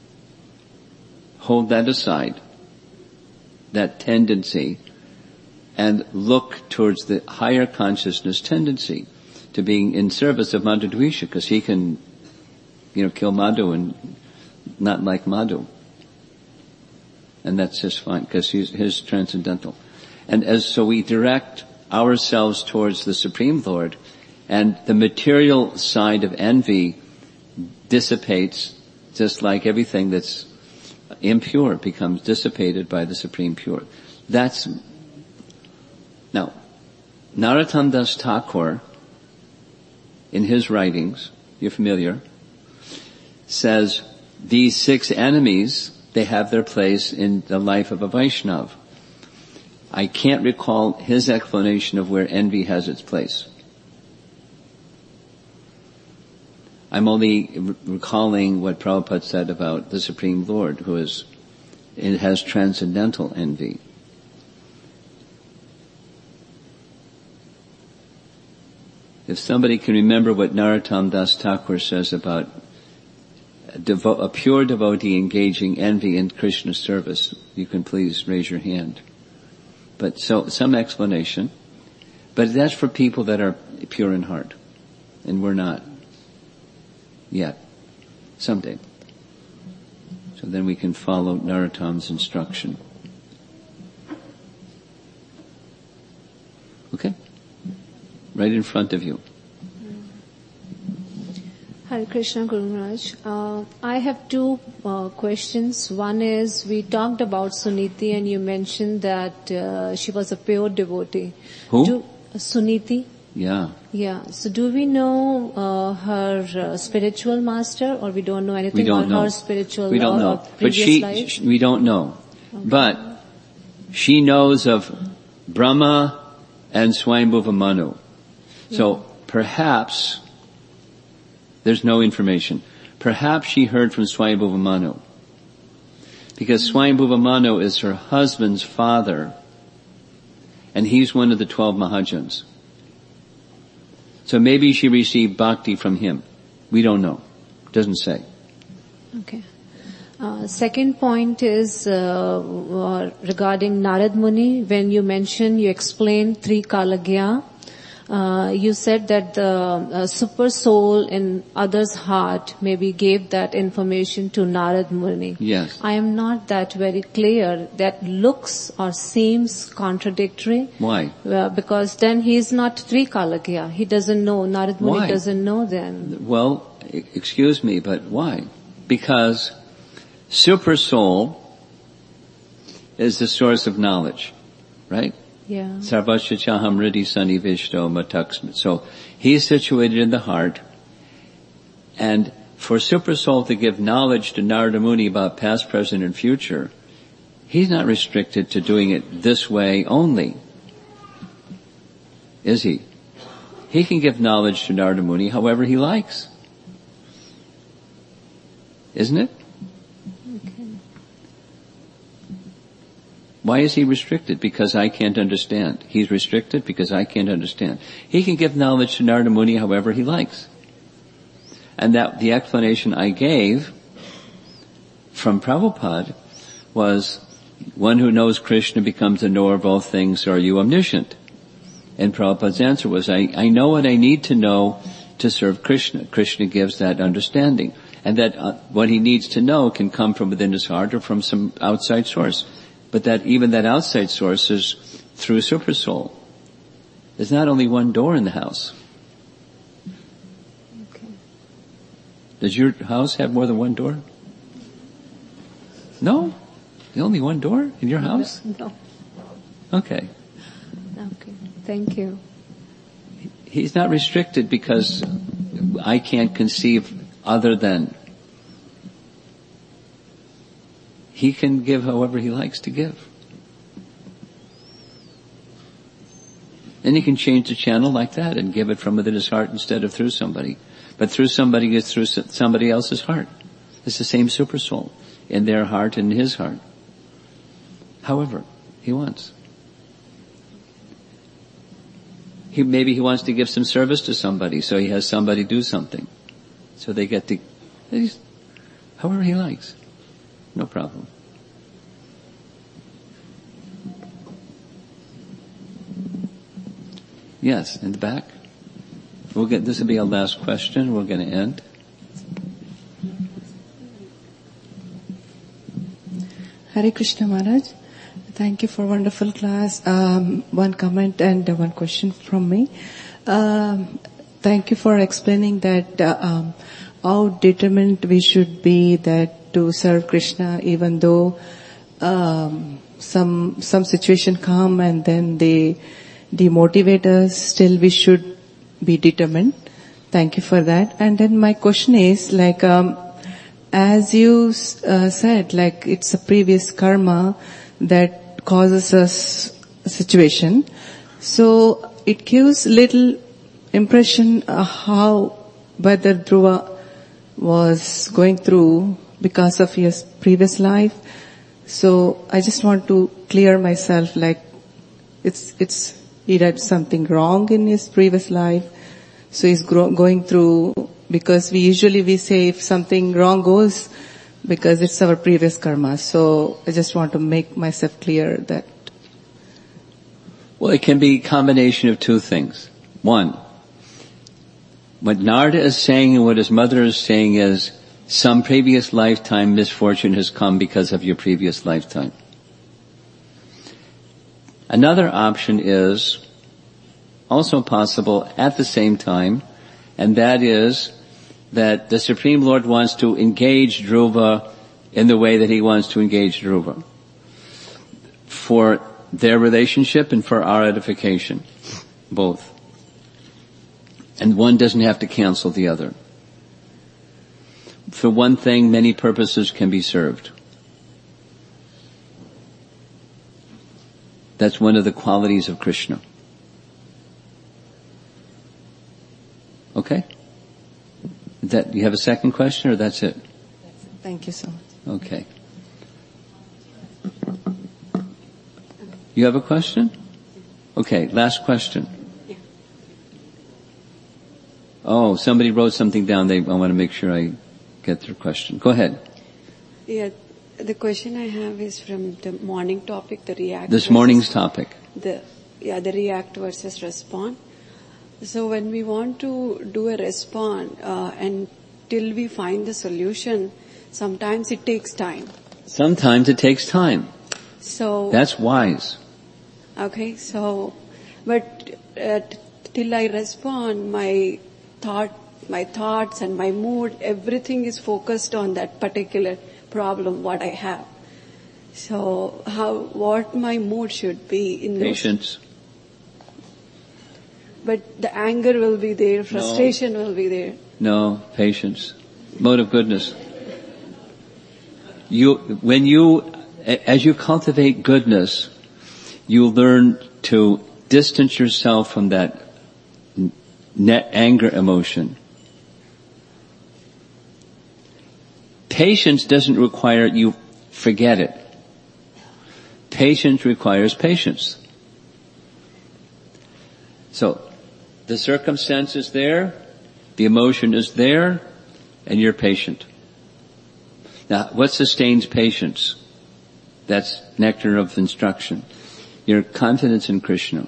hold that aside, that tendency, and look towards the higher consciousness tendency to being in service of Madhu Dvisha, because he can, you know, kill Madhu and not like Madhu. And that's just fine, because he's his transcendental. And as so we direct ourselves towards the Supreme Lord, and the material side of envy dissipates, just like everything that's impure becomes dissipated by the Supreme Pure. That's, now, Narottam Das Thakur, in his writings, you're familiar, says these six enemies, they have their place in the life of a Vaishnav. I can't recall his explanation of where envy has its place. I'm only re- recalling what Prabhupada said about the Supreme Lord, who is, it has transcendental envy. If somebody can remember what Narottam Das Thakur says about a, devo- a pure devotee engaging envy in Krishna's service, you can please raise your hand. But so, some explanation. But that's for people that are pure in heart. And we're not. Yet. Someday. So then we can follow Narottam's instruction. Okay? Right in front of you. Hare Krishna, Guru Maharaj. Uh, I have two uh, questions. One is, we talked about Suniti and you mentioned that uh, she was a pure devotee. Who? Do, uh, Suniti. Yeah. Yeah. So do we know uh, her uh, spiritual master, or we don't know anything we don't about know. her spiritual We don't or, know. or But previous she, life? she, we don't know. Okay. But she knows of Brahma and Swayambhuva Manu. Yeah. So perhaps, there's no information. Perhaps she heard from Swayambhuva Manu. Because Swayambhuva Manu is her husband's father, and he's one of the twelve Mahajans. So maybe she received bhakti from him. We don't know. Doesn't say. Okay. Uh, second point is uh, uh, regarding Narad Muni. When you mentioned, you explained three Kalagya. Uh, you said that the uh, super soul in others' heart maybe gave that information to Narad Muni. Yes. I am not that very clear. That looks or seems contradictory. Why? Uh, because then he is not three Kalagya. He doesn't know. Narad Muni Why? doesn't know them. Well, excuse me, but why? Because super soul is the source of knowledge, right? Yeah. Sarvasya chaham hridhi sannivishto mataksmi. So he's situated in the heart, and for Super Soul to give knowledge to Narada Muni about past, present, and future, he's not restricted to doing it this way only. Is he? He can give knowledge to Narada Muni however he likes. Isn't it? Okay. Why is he restricted? Because I can't understand. He's restricted because I can't understand. He can give knowledge to Narada Muni however he likes. And that, the explanation I gave from Prabhupada was, one who knows Krishna becomes the knower of all things. Are you omniscient? And Prabhupada's answer was, I, I know what I need to know to serve Krishna. Krishna gives that understanding. And that uh, what he needs to know can come from within his heart or from some outside source. But that even that outside source is through Super Soul. There's not only one door in the house. Okay. Does your house have more than one door? No? There's only one door in your house? No. Okay. Okay. Thank you. He's not restricted because I can't conceive other than. He can give however he likes to give. And he can change the channel like that and give it from within his heart instead of through somebody. But through somebody is through somebody else's heart. It's the same Super Soul in their heart and his heart. However he wants. He, maybe he wants to give some service to somebody, so he has somebody do something. So they get to, however he likes. No problem. Yes, in the back. We'll get, this will be our last question. We're going to end. Hare Krishna Maharaj. Thank you for wonderful class. Um, one comment and uh, one question from me. Um, thank you for explaining that uh, um, how determined we should be that to serve Krishna, even though um, some some situation come and then they demotivate us. Still, we should be determined. Thank you for that. And then my question is, like, um, as you uh, said, like it's a previous karma that causes us a situation. So it gives little impression uh, how whether Dhruva was going through because of his previous life. So I just want to clear myself, like it's it's he did something wrong in his previous life. So he's gro- going through, because we usually we say if something wrong goes, because it's our previous karma. So I just want to make myself clear that. Well, it can be a combination of two things. One, what Narada is saying and what his mother is saying is some previous lifetime misfortune has come because of your previous lifetime. Another option is also possible at the same time, and that is that the Supreme Lord wants to engage Dhruva in the way that he wants to engage Dhruva, for their relationship and for our edification, both. And one doesn't have to cancel the other. For one thing, many purposes can be served. That's one of the qualities of Krishna. Okay? That, you have a second question, or that's it? Thank you so much. Okay. You have a question? Okay, last question. Oh, somebody wrote something down. They, I want to make sure I get their question. Go ahead. Yeah, the question I have is from the morning topic, the react. This morning's topic. The, yeah, the react versus respond. So when we want to do a respond, uh, and till we find the solution, sometimes it takes time. Sometimes it takes time. So that's wise. Okay, so, but uh, t- till I respond, my thought, my thoughts and my mood, everything is focused on that particular problem, what I have. So how, what my mood should be in those? Patience. But the anger will be there, frustration no. will be there. No, patience. Mode of goodness. You, when you, as you cultivate goodness, you learn to distance yourself from that net anger emotion. Patience doesn't require you forget it. Patience requires patience. So, the circumstance is there, the emotion is there, and you're patient. Now, what sustains patience? That's nectar of instruction. Your confidence in Krishna.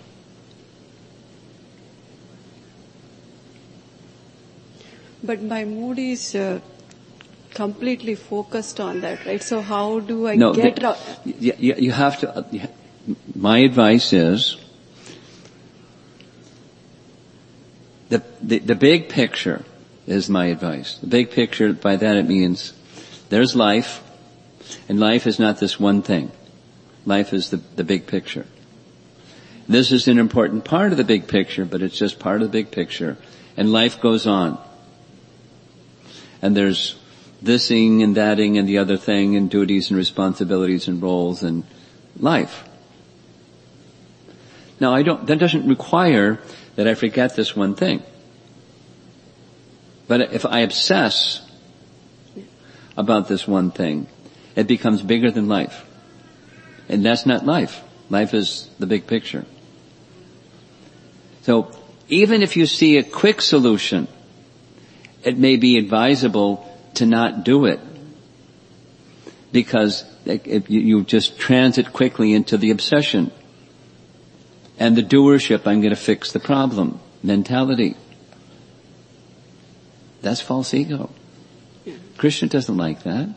But my mood is uh, completely focused on that, right? So how do I no, get... No, you, you have to... Uh, my advice is... The, the, the big picture is my advice. The big picture, by that it means there's life, and life is not this one thing. Life is the, the big picture. This is an important part of the big picture, but it's just part of the big picture. And life goes on. And there's thising and thating and the other thing and duties and responsibilities and roles and life. Now I don't, that doesn't require that I forget this one thing. But if I obsess about this one thing, it becomes bigger than life. And that's not life. Life is the big picture. So even if you see a quick solution, it may be advisable to not do it. Because you just transit quickly into the obsession. And the doership, I'm going to fix the problem, mentality. That's false ego. Krishna doesn't like that.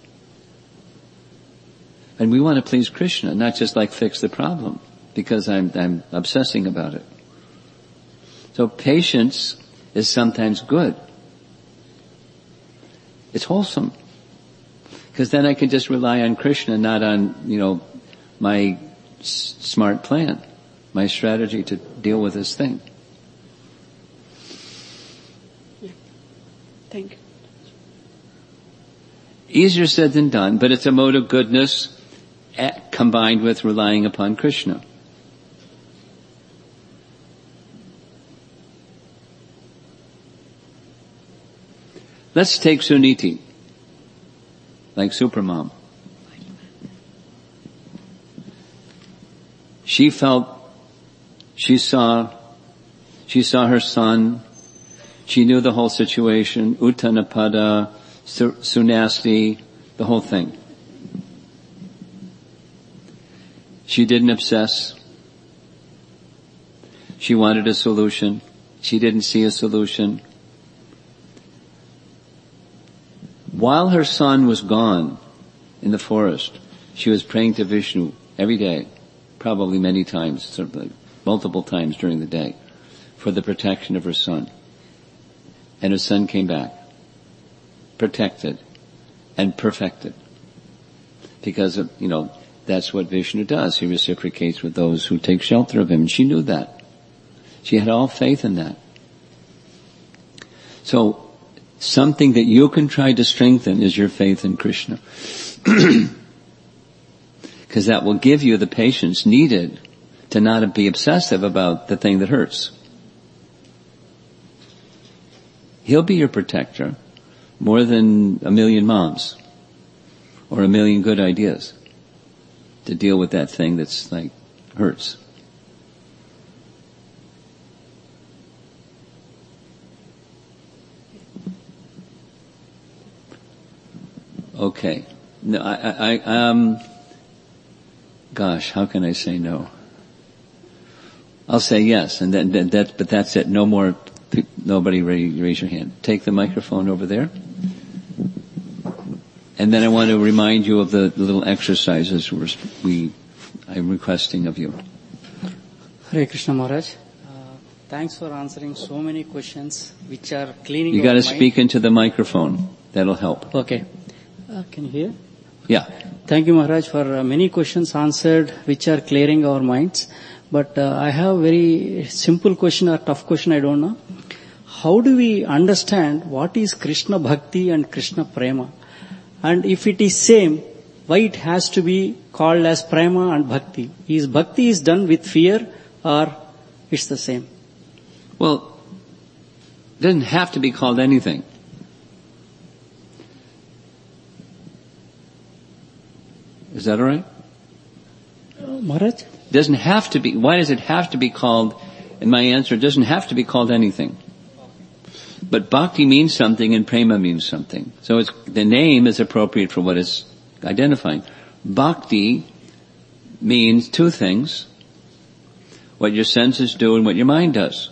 And we want to please Krishna, not just like fix the problem, because I'm, I'm obsessing about it. So patience is sometimes good. It's wholesome. Because then I can just rely on Krishna, not on, you know, my s- smart plan, my strategy to deal with this thing. Yeah. Thank you. Easier said than done, but it's a mode of goodness at, combined with relying upon Krishna. Let's take Suniti, like Supermom. She felt, she saw, she saw her son, she knew the whole situation, Uttanapada, Sunasti, the whole thing. She didn't obsess. She wanted a solution. She didn't see a solution. While her son was gone in the forest, she was praying to Vishnu every day, probably many times, certainly multiple times during the day, for the protection of her son. And her son came back, protected and perfected. Because, of, you know, that's what Vishnu does. He reciprocates with those who take shelter of him. And she knew that. She had all faith in that. So, something that you can try to strengthen is your faith in Krishna. Because that will give you the patience needed to not be obsessive about the thing that hurts. He'll be your protector more than a million moms or a million good ideas to deal with that thing that's like hurts. Okay. No, I, I, I, um, gosh, how can I say no? I'll say yes, and that, that, that but that's it. No more, nobody raise your hand. Take the microphone over there. And then I want to remind you of the little exercises we're, we, I'm requesting of you. Hare Krishna Maharaj. Uh, thanks for answering so many questions which are cleaning You got to speak into the microphone. That'll help. Okay. Uh, can you hear? Yeah. Thank you, Maharaj, for uh, many questions answered, which are clearing our minds. But uh, I have a very simple question or tough question, I don't know. How do we understand what is Krishna Bhakti and Krishna Prema? And if it is same, why it has to be called as Prema and Bhakti? Is Bhakti is done with fear or it's the same? Well, it doesn't have to be called anything. Is that all right? Uh, Maharaj? Doesn't have to be. Why does it have to be called? And my answer, it doesn't have to be called anything. But bhakti means something and prema means something. So it's, the name is appropriate for what it's identifying. Bhakti means two things. What your senses do and what your mind does.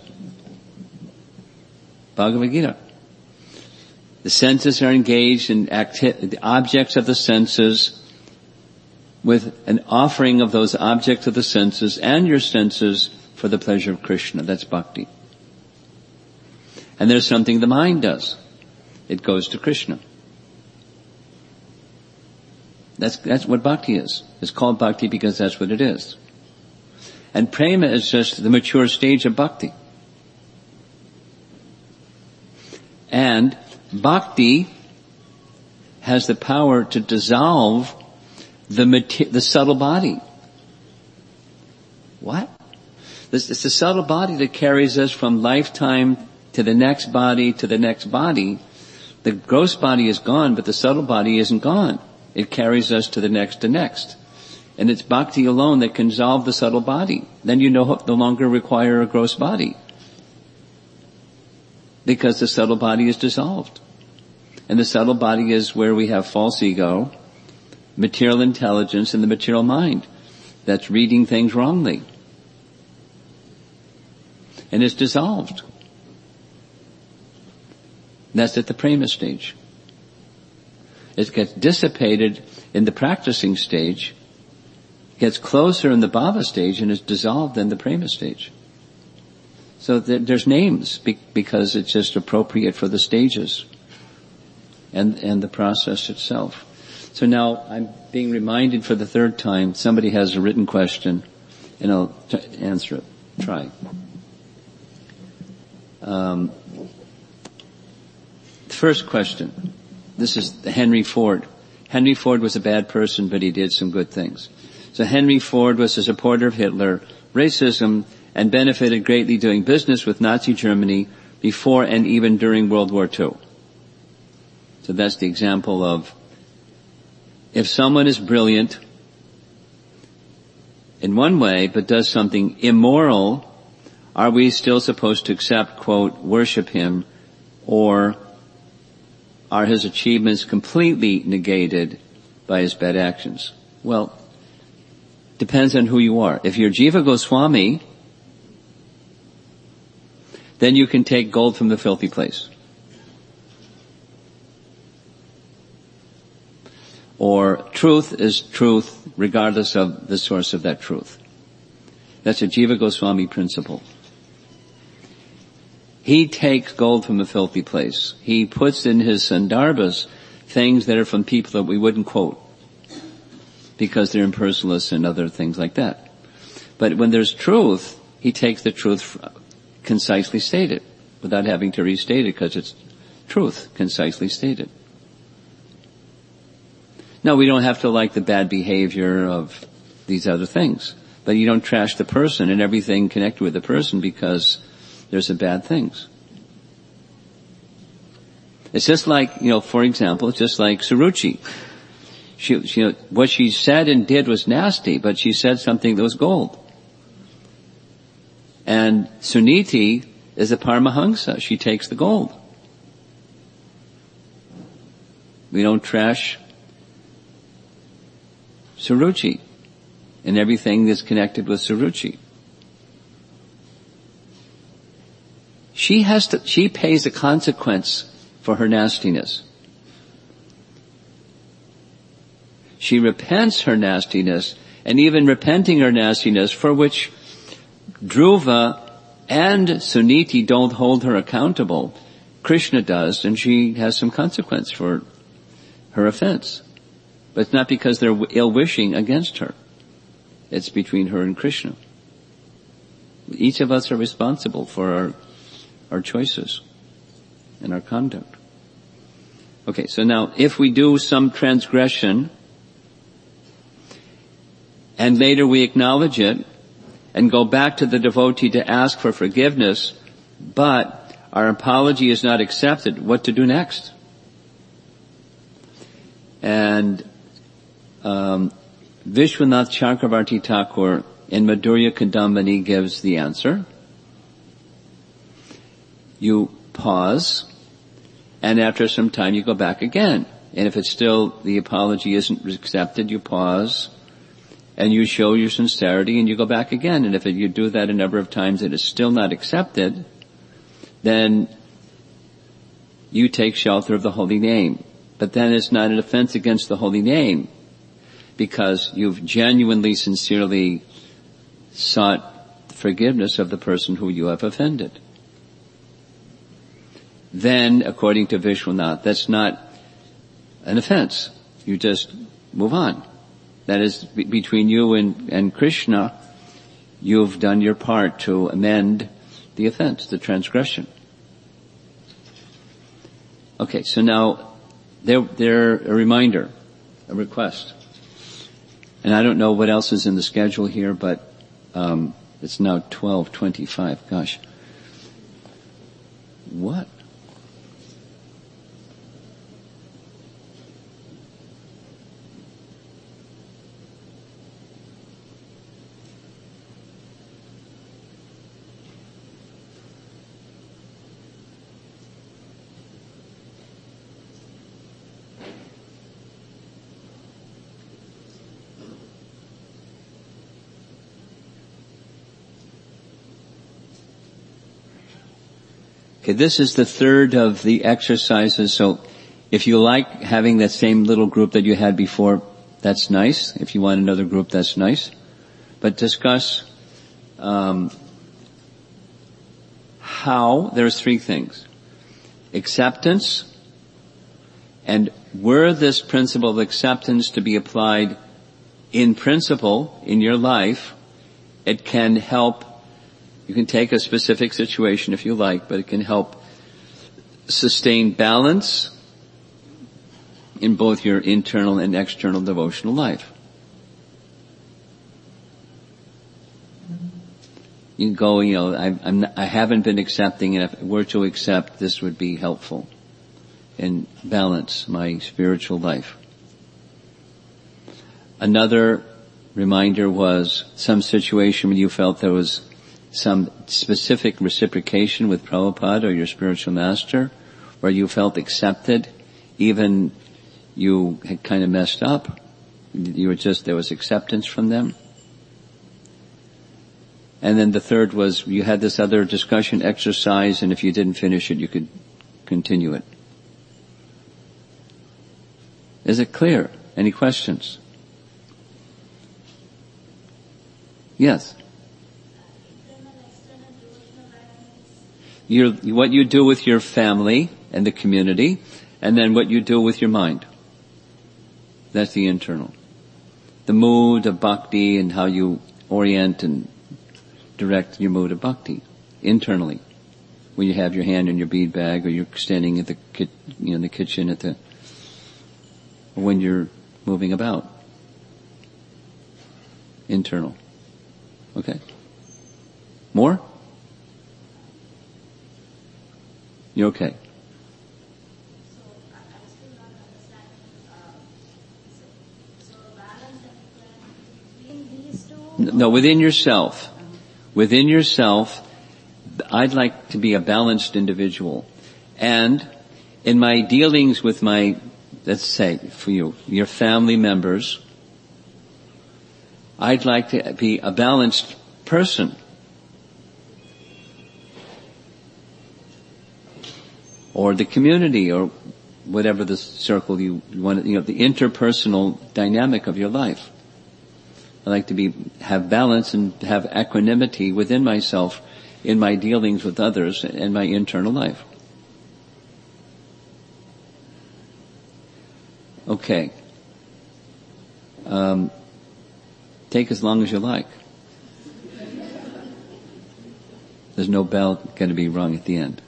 Bhagavad Gita. The senses are engaged in acti- the objects of the senses with an offering of those objects of the senses and your senses for the pleasure of Krishna. That's bhakti. And there's something the mind does. It goes to Krishna. That's, that's what bhakti is. It's called bhakti because that's what it is. And prema is just the mature stage of bhakti. And bhakti has the power to dissolve the mater- the subtle body. What? This, it's the subtle body that carries us from lifetime to the next body to the next body. The gross body is gone, but the subtle body isn't gone. It carries us to the next to next. And it's bhakti alone that can dissolve the subtle body. Then you no, no longer require a gross body. Because the subtle body is dissolved. And the subtle body is where we have false ego, material intelligence, and the material mind that's reading things wrongly. And it's dissolved. That's at the prema stage. It gets dissipated in the practicing stage, gets closer in the bhava stage, and is dissolved in the prema stage. So there's names because it's just appropriate for the stages and, and the process itself. So now I'm being reminded for the third time, somebody has a written question, and I'll t- answer it. Try. Um, first question. This is Henry Ford. Henry Ford was a bad person, but he did some good things. So Henry Ford was a supporter of Hitler, racism, and benefited greatly doing business with Nazi Germany before and even during World War Two. So that's the example of, if someone is brilliant in one way but does something immoral, are we still supposed to accept, quote, worship him, or are his achievements completely negated by his bad actions? Well, depends on who you are. If you're Jiva Goswami, then you can take gold from the filthy place. Or truth is truth regardless of the source of that truth. That's a Jiva Goswami principle. He takes gold from a filthy place. He puts in his sandarbhas things that are from people that we wouldn't quote because they're impersonalists and other things like that. But when there's truth, he takes the truth concisely stated without having to restate it because it's truth concisely stated. No, we don't have to like the bad behavior of these other things, but you don't trash the person and everything connected with the person because there's some bad things. It's just like, you know, for example, it's just like Suruchi. She, she, you know, what she said and did was nasty, but she said something that was gold. And Suniti is a Paramahansa. She takes the gold. We don't trash Suruchi and everything that's connected with Suruchi. She has to, she pays a consequence for her nastiness. She repents her nastiness, and even repenting her nastiness, for which Dhruva and Suniti don't hold her accountable. Krishna does, and she has some consequence for her offense. But it's not because they're ill-wishing against her. It's between her and Krishna. Each of us are responsible for our, our choices and our conduct. Okay, so now if we do some transgression and later we acknowledge it and go back to the devotee to ask for forgiveness, but our apology is not accepted, what to do next? And um, Vishwanath Chakravarti Thakur in Madhurya Kadambini gives the answer. You pause, and after some time you go back again. And if it's still, the apology isn't accepted, you pause, and you show your sincerity, and you go back again. And if you do that a number of times and it's still not accepted, then you take shelter of the holy name. But then it's not an offense against the holy name, because you've genuinely, sincerely sought forgiveness of the person who you have offended. Then, according to Vishwanath, that's not an offense. You just move on. That is, be- between you and, and Krishna, you've done your part to amend the offense, the transgression. Okay, so now, they're, they're a reminder, a request. And I don't know what else is in the schedule here, but um, it's now twelve twenty-five. Gosh. What? Okay, this is the third of the exercises, so if you like having that same little group that you had before, that's nice. If you want another group, that's nice. But discuss um, how, there's three things. Acceptance, and were this principle of acceptance to be applied in principle in your life, it can help. You can take a specific situation if you like, but it can help sustain balance in both your internal and external devotional life. You can go, you know, I, I'm not, I haven't been accepting, and if I were to accept, this would be helpful and balance my spiritual life. Another reminder was some situation when you felt there was some specific reciprocation with Prabhupada or your spiritual master, where you felt accepted, even you had kind of messed up. You were just, there was acceptance from them. And then the third was you had this other discussion exercise, and if you didn't finish it, you could continue it. Is it clear? Any questions? Yes. Your, what you do with your family and the community, and then what you do with your mind. That's the internal. The mood of bhakti and how you orient and direct your mood of bhakti internally. When you have your hand in your bead bag, or you're standing at the ki- you know, in the kitchen at the, or when you're moving about. Internal. Okay. More? You're okay. No, within yourself. Within yourself, I'd like to be a balanced individual. And in my dealings with my, let's say, for you, your family members, I'd like to be a balanced person. Or the community, or whatever the circle you want, you know, the interpersonal dynamic of your life. I like to be, have balance and have equanimity within myself in my dealings with others and my internal life. Okay. Um, take as long as you like. There's no bell going to be rung at the end.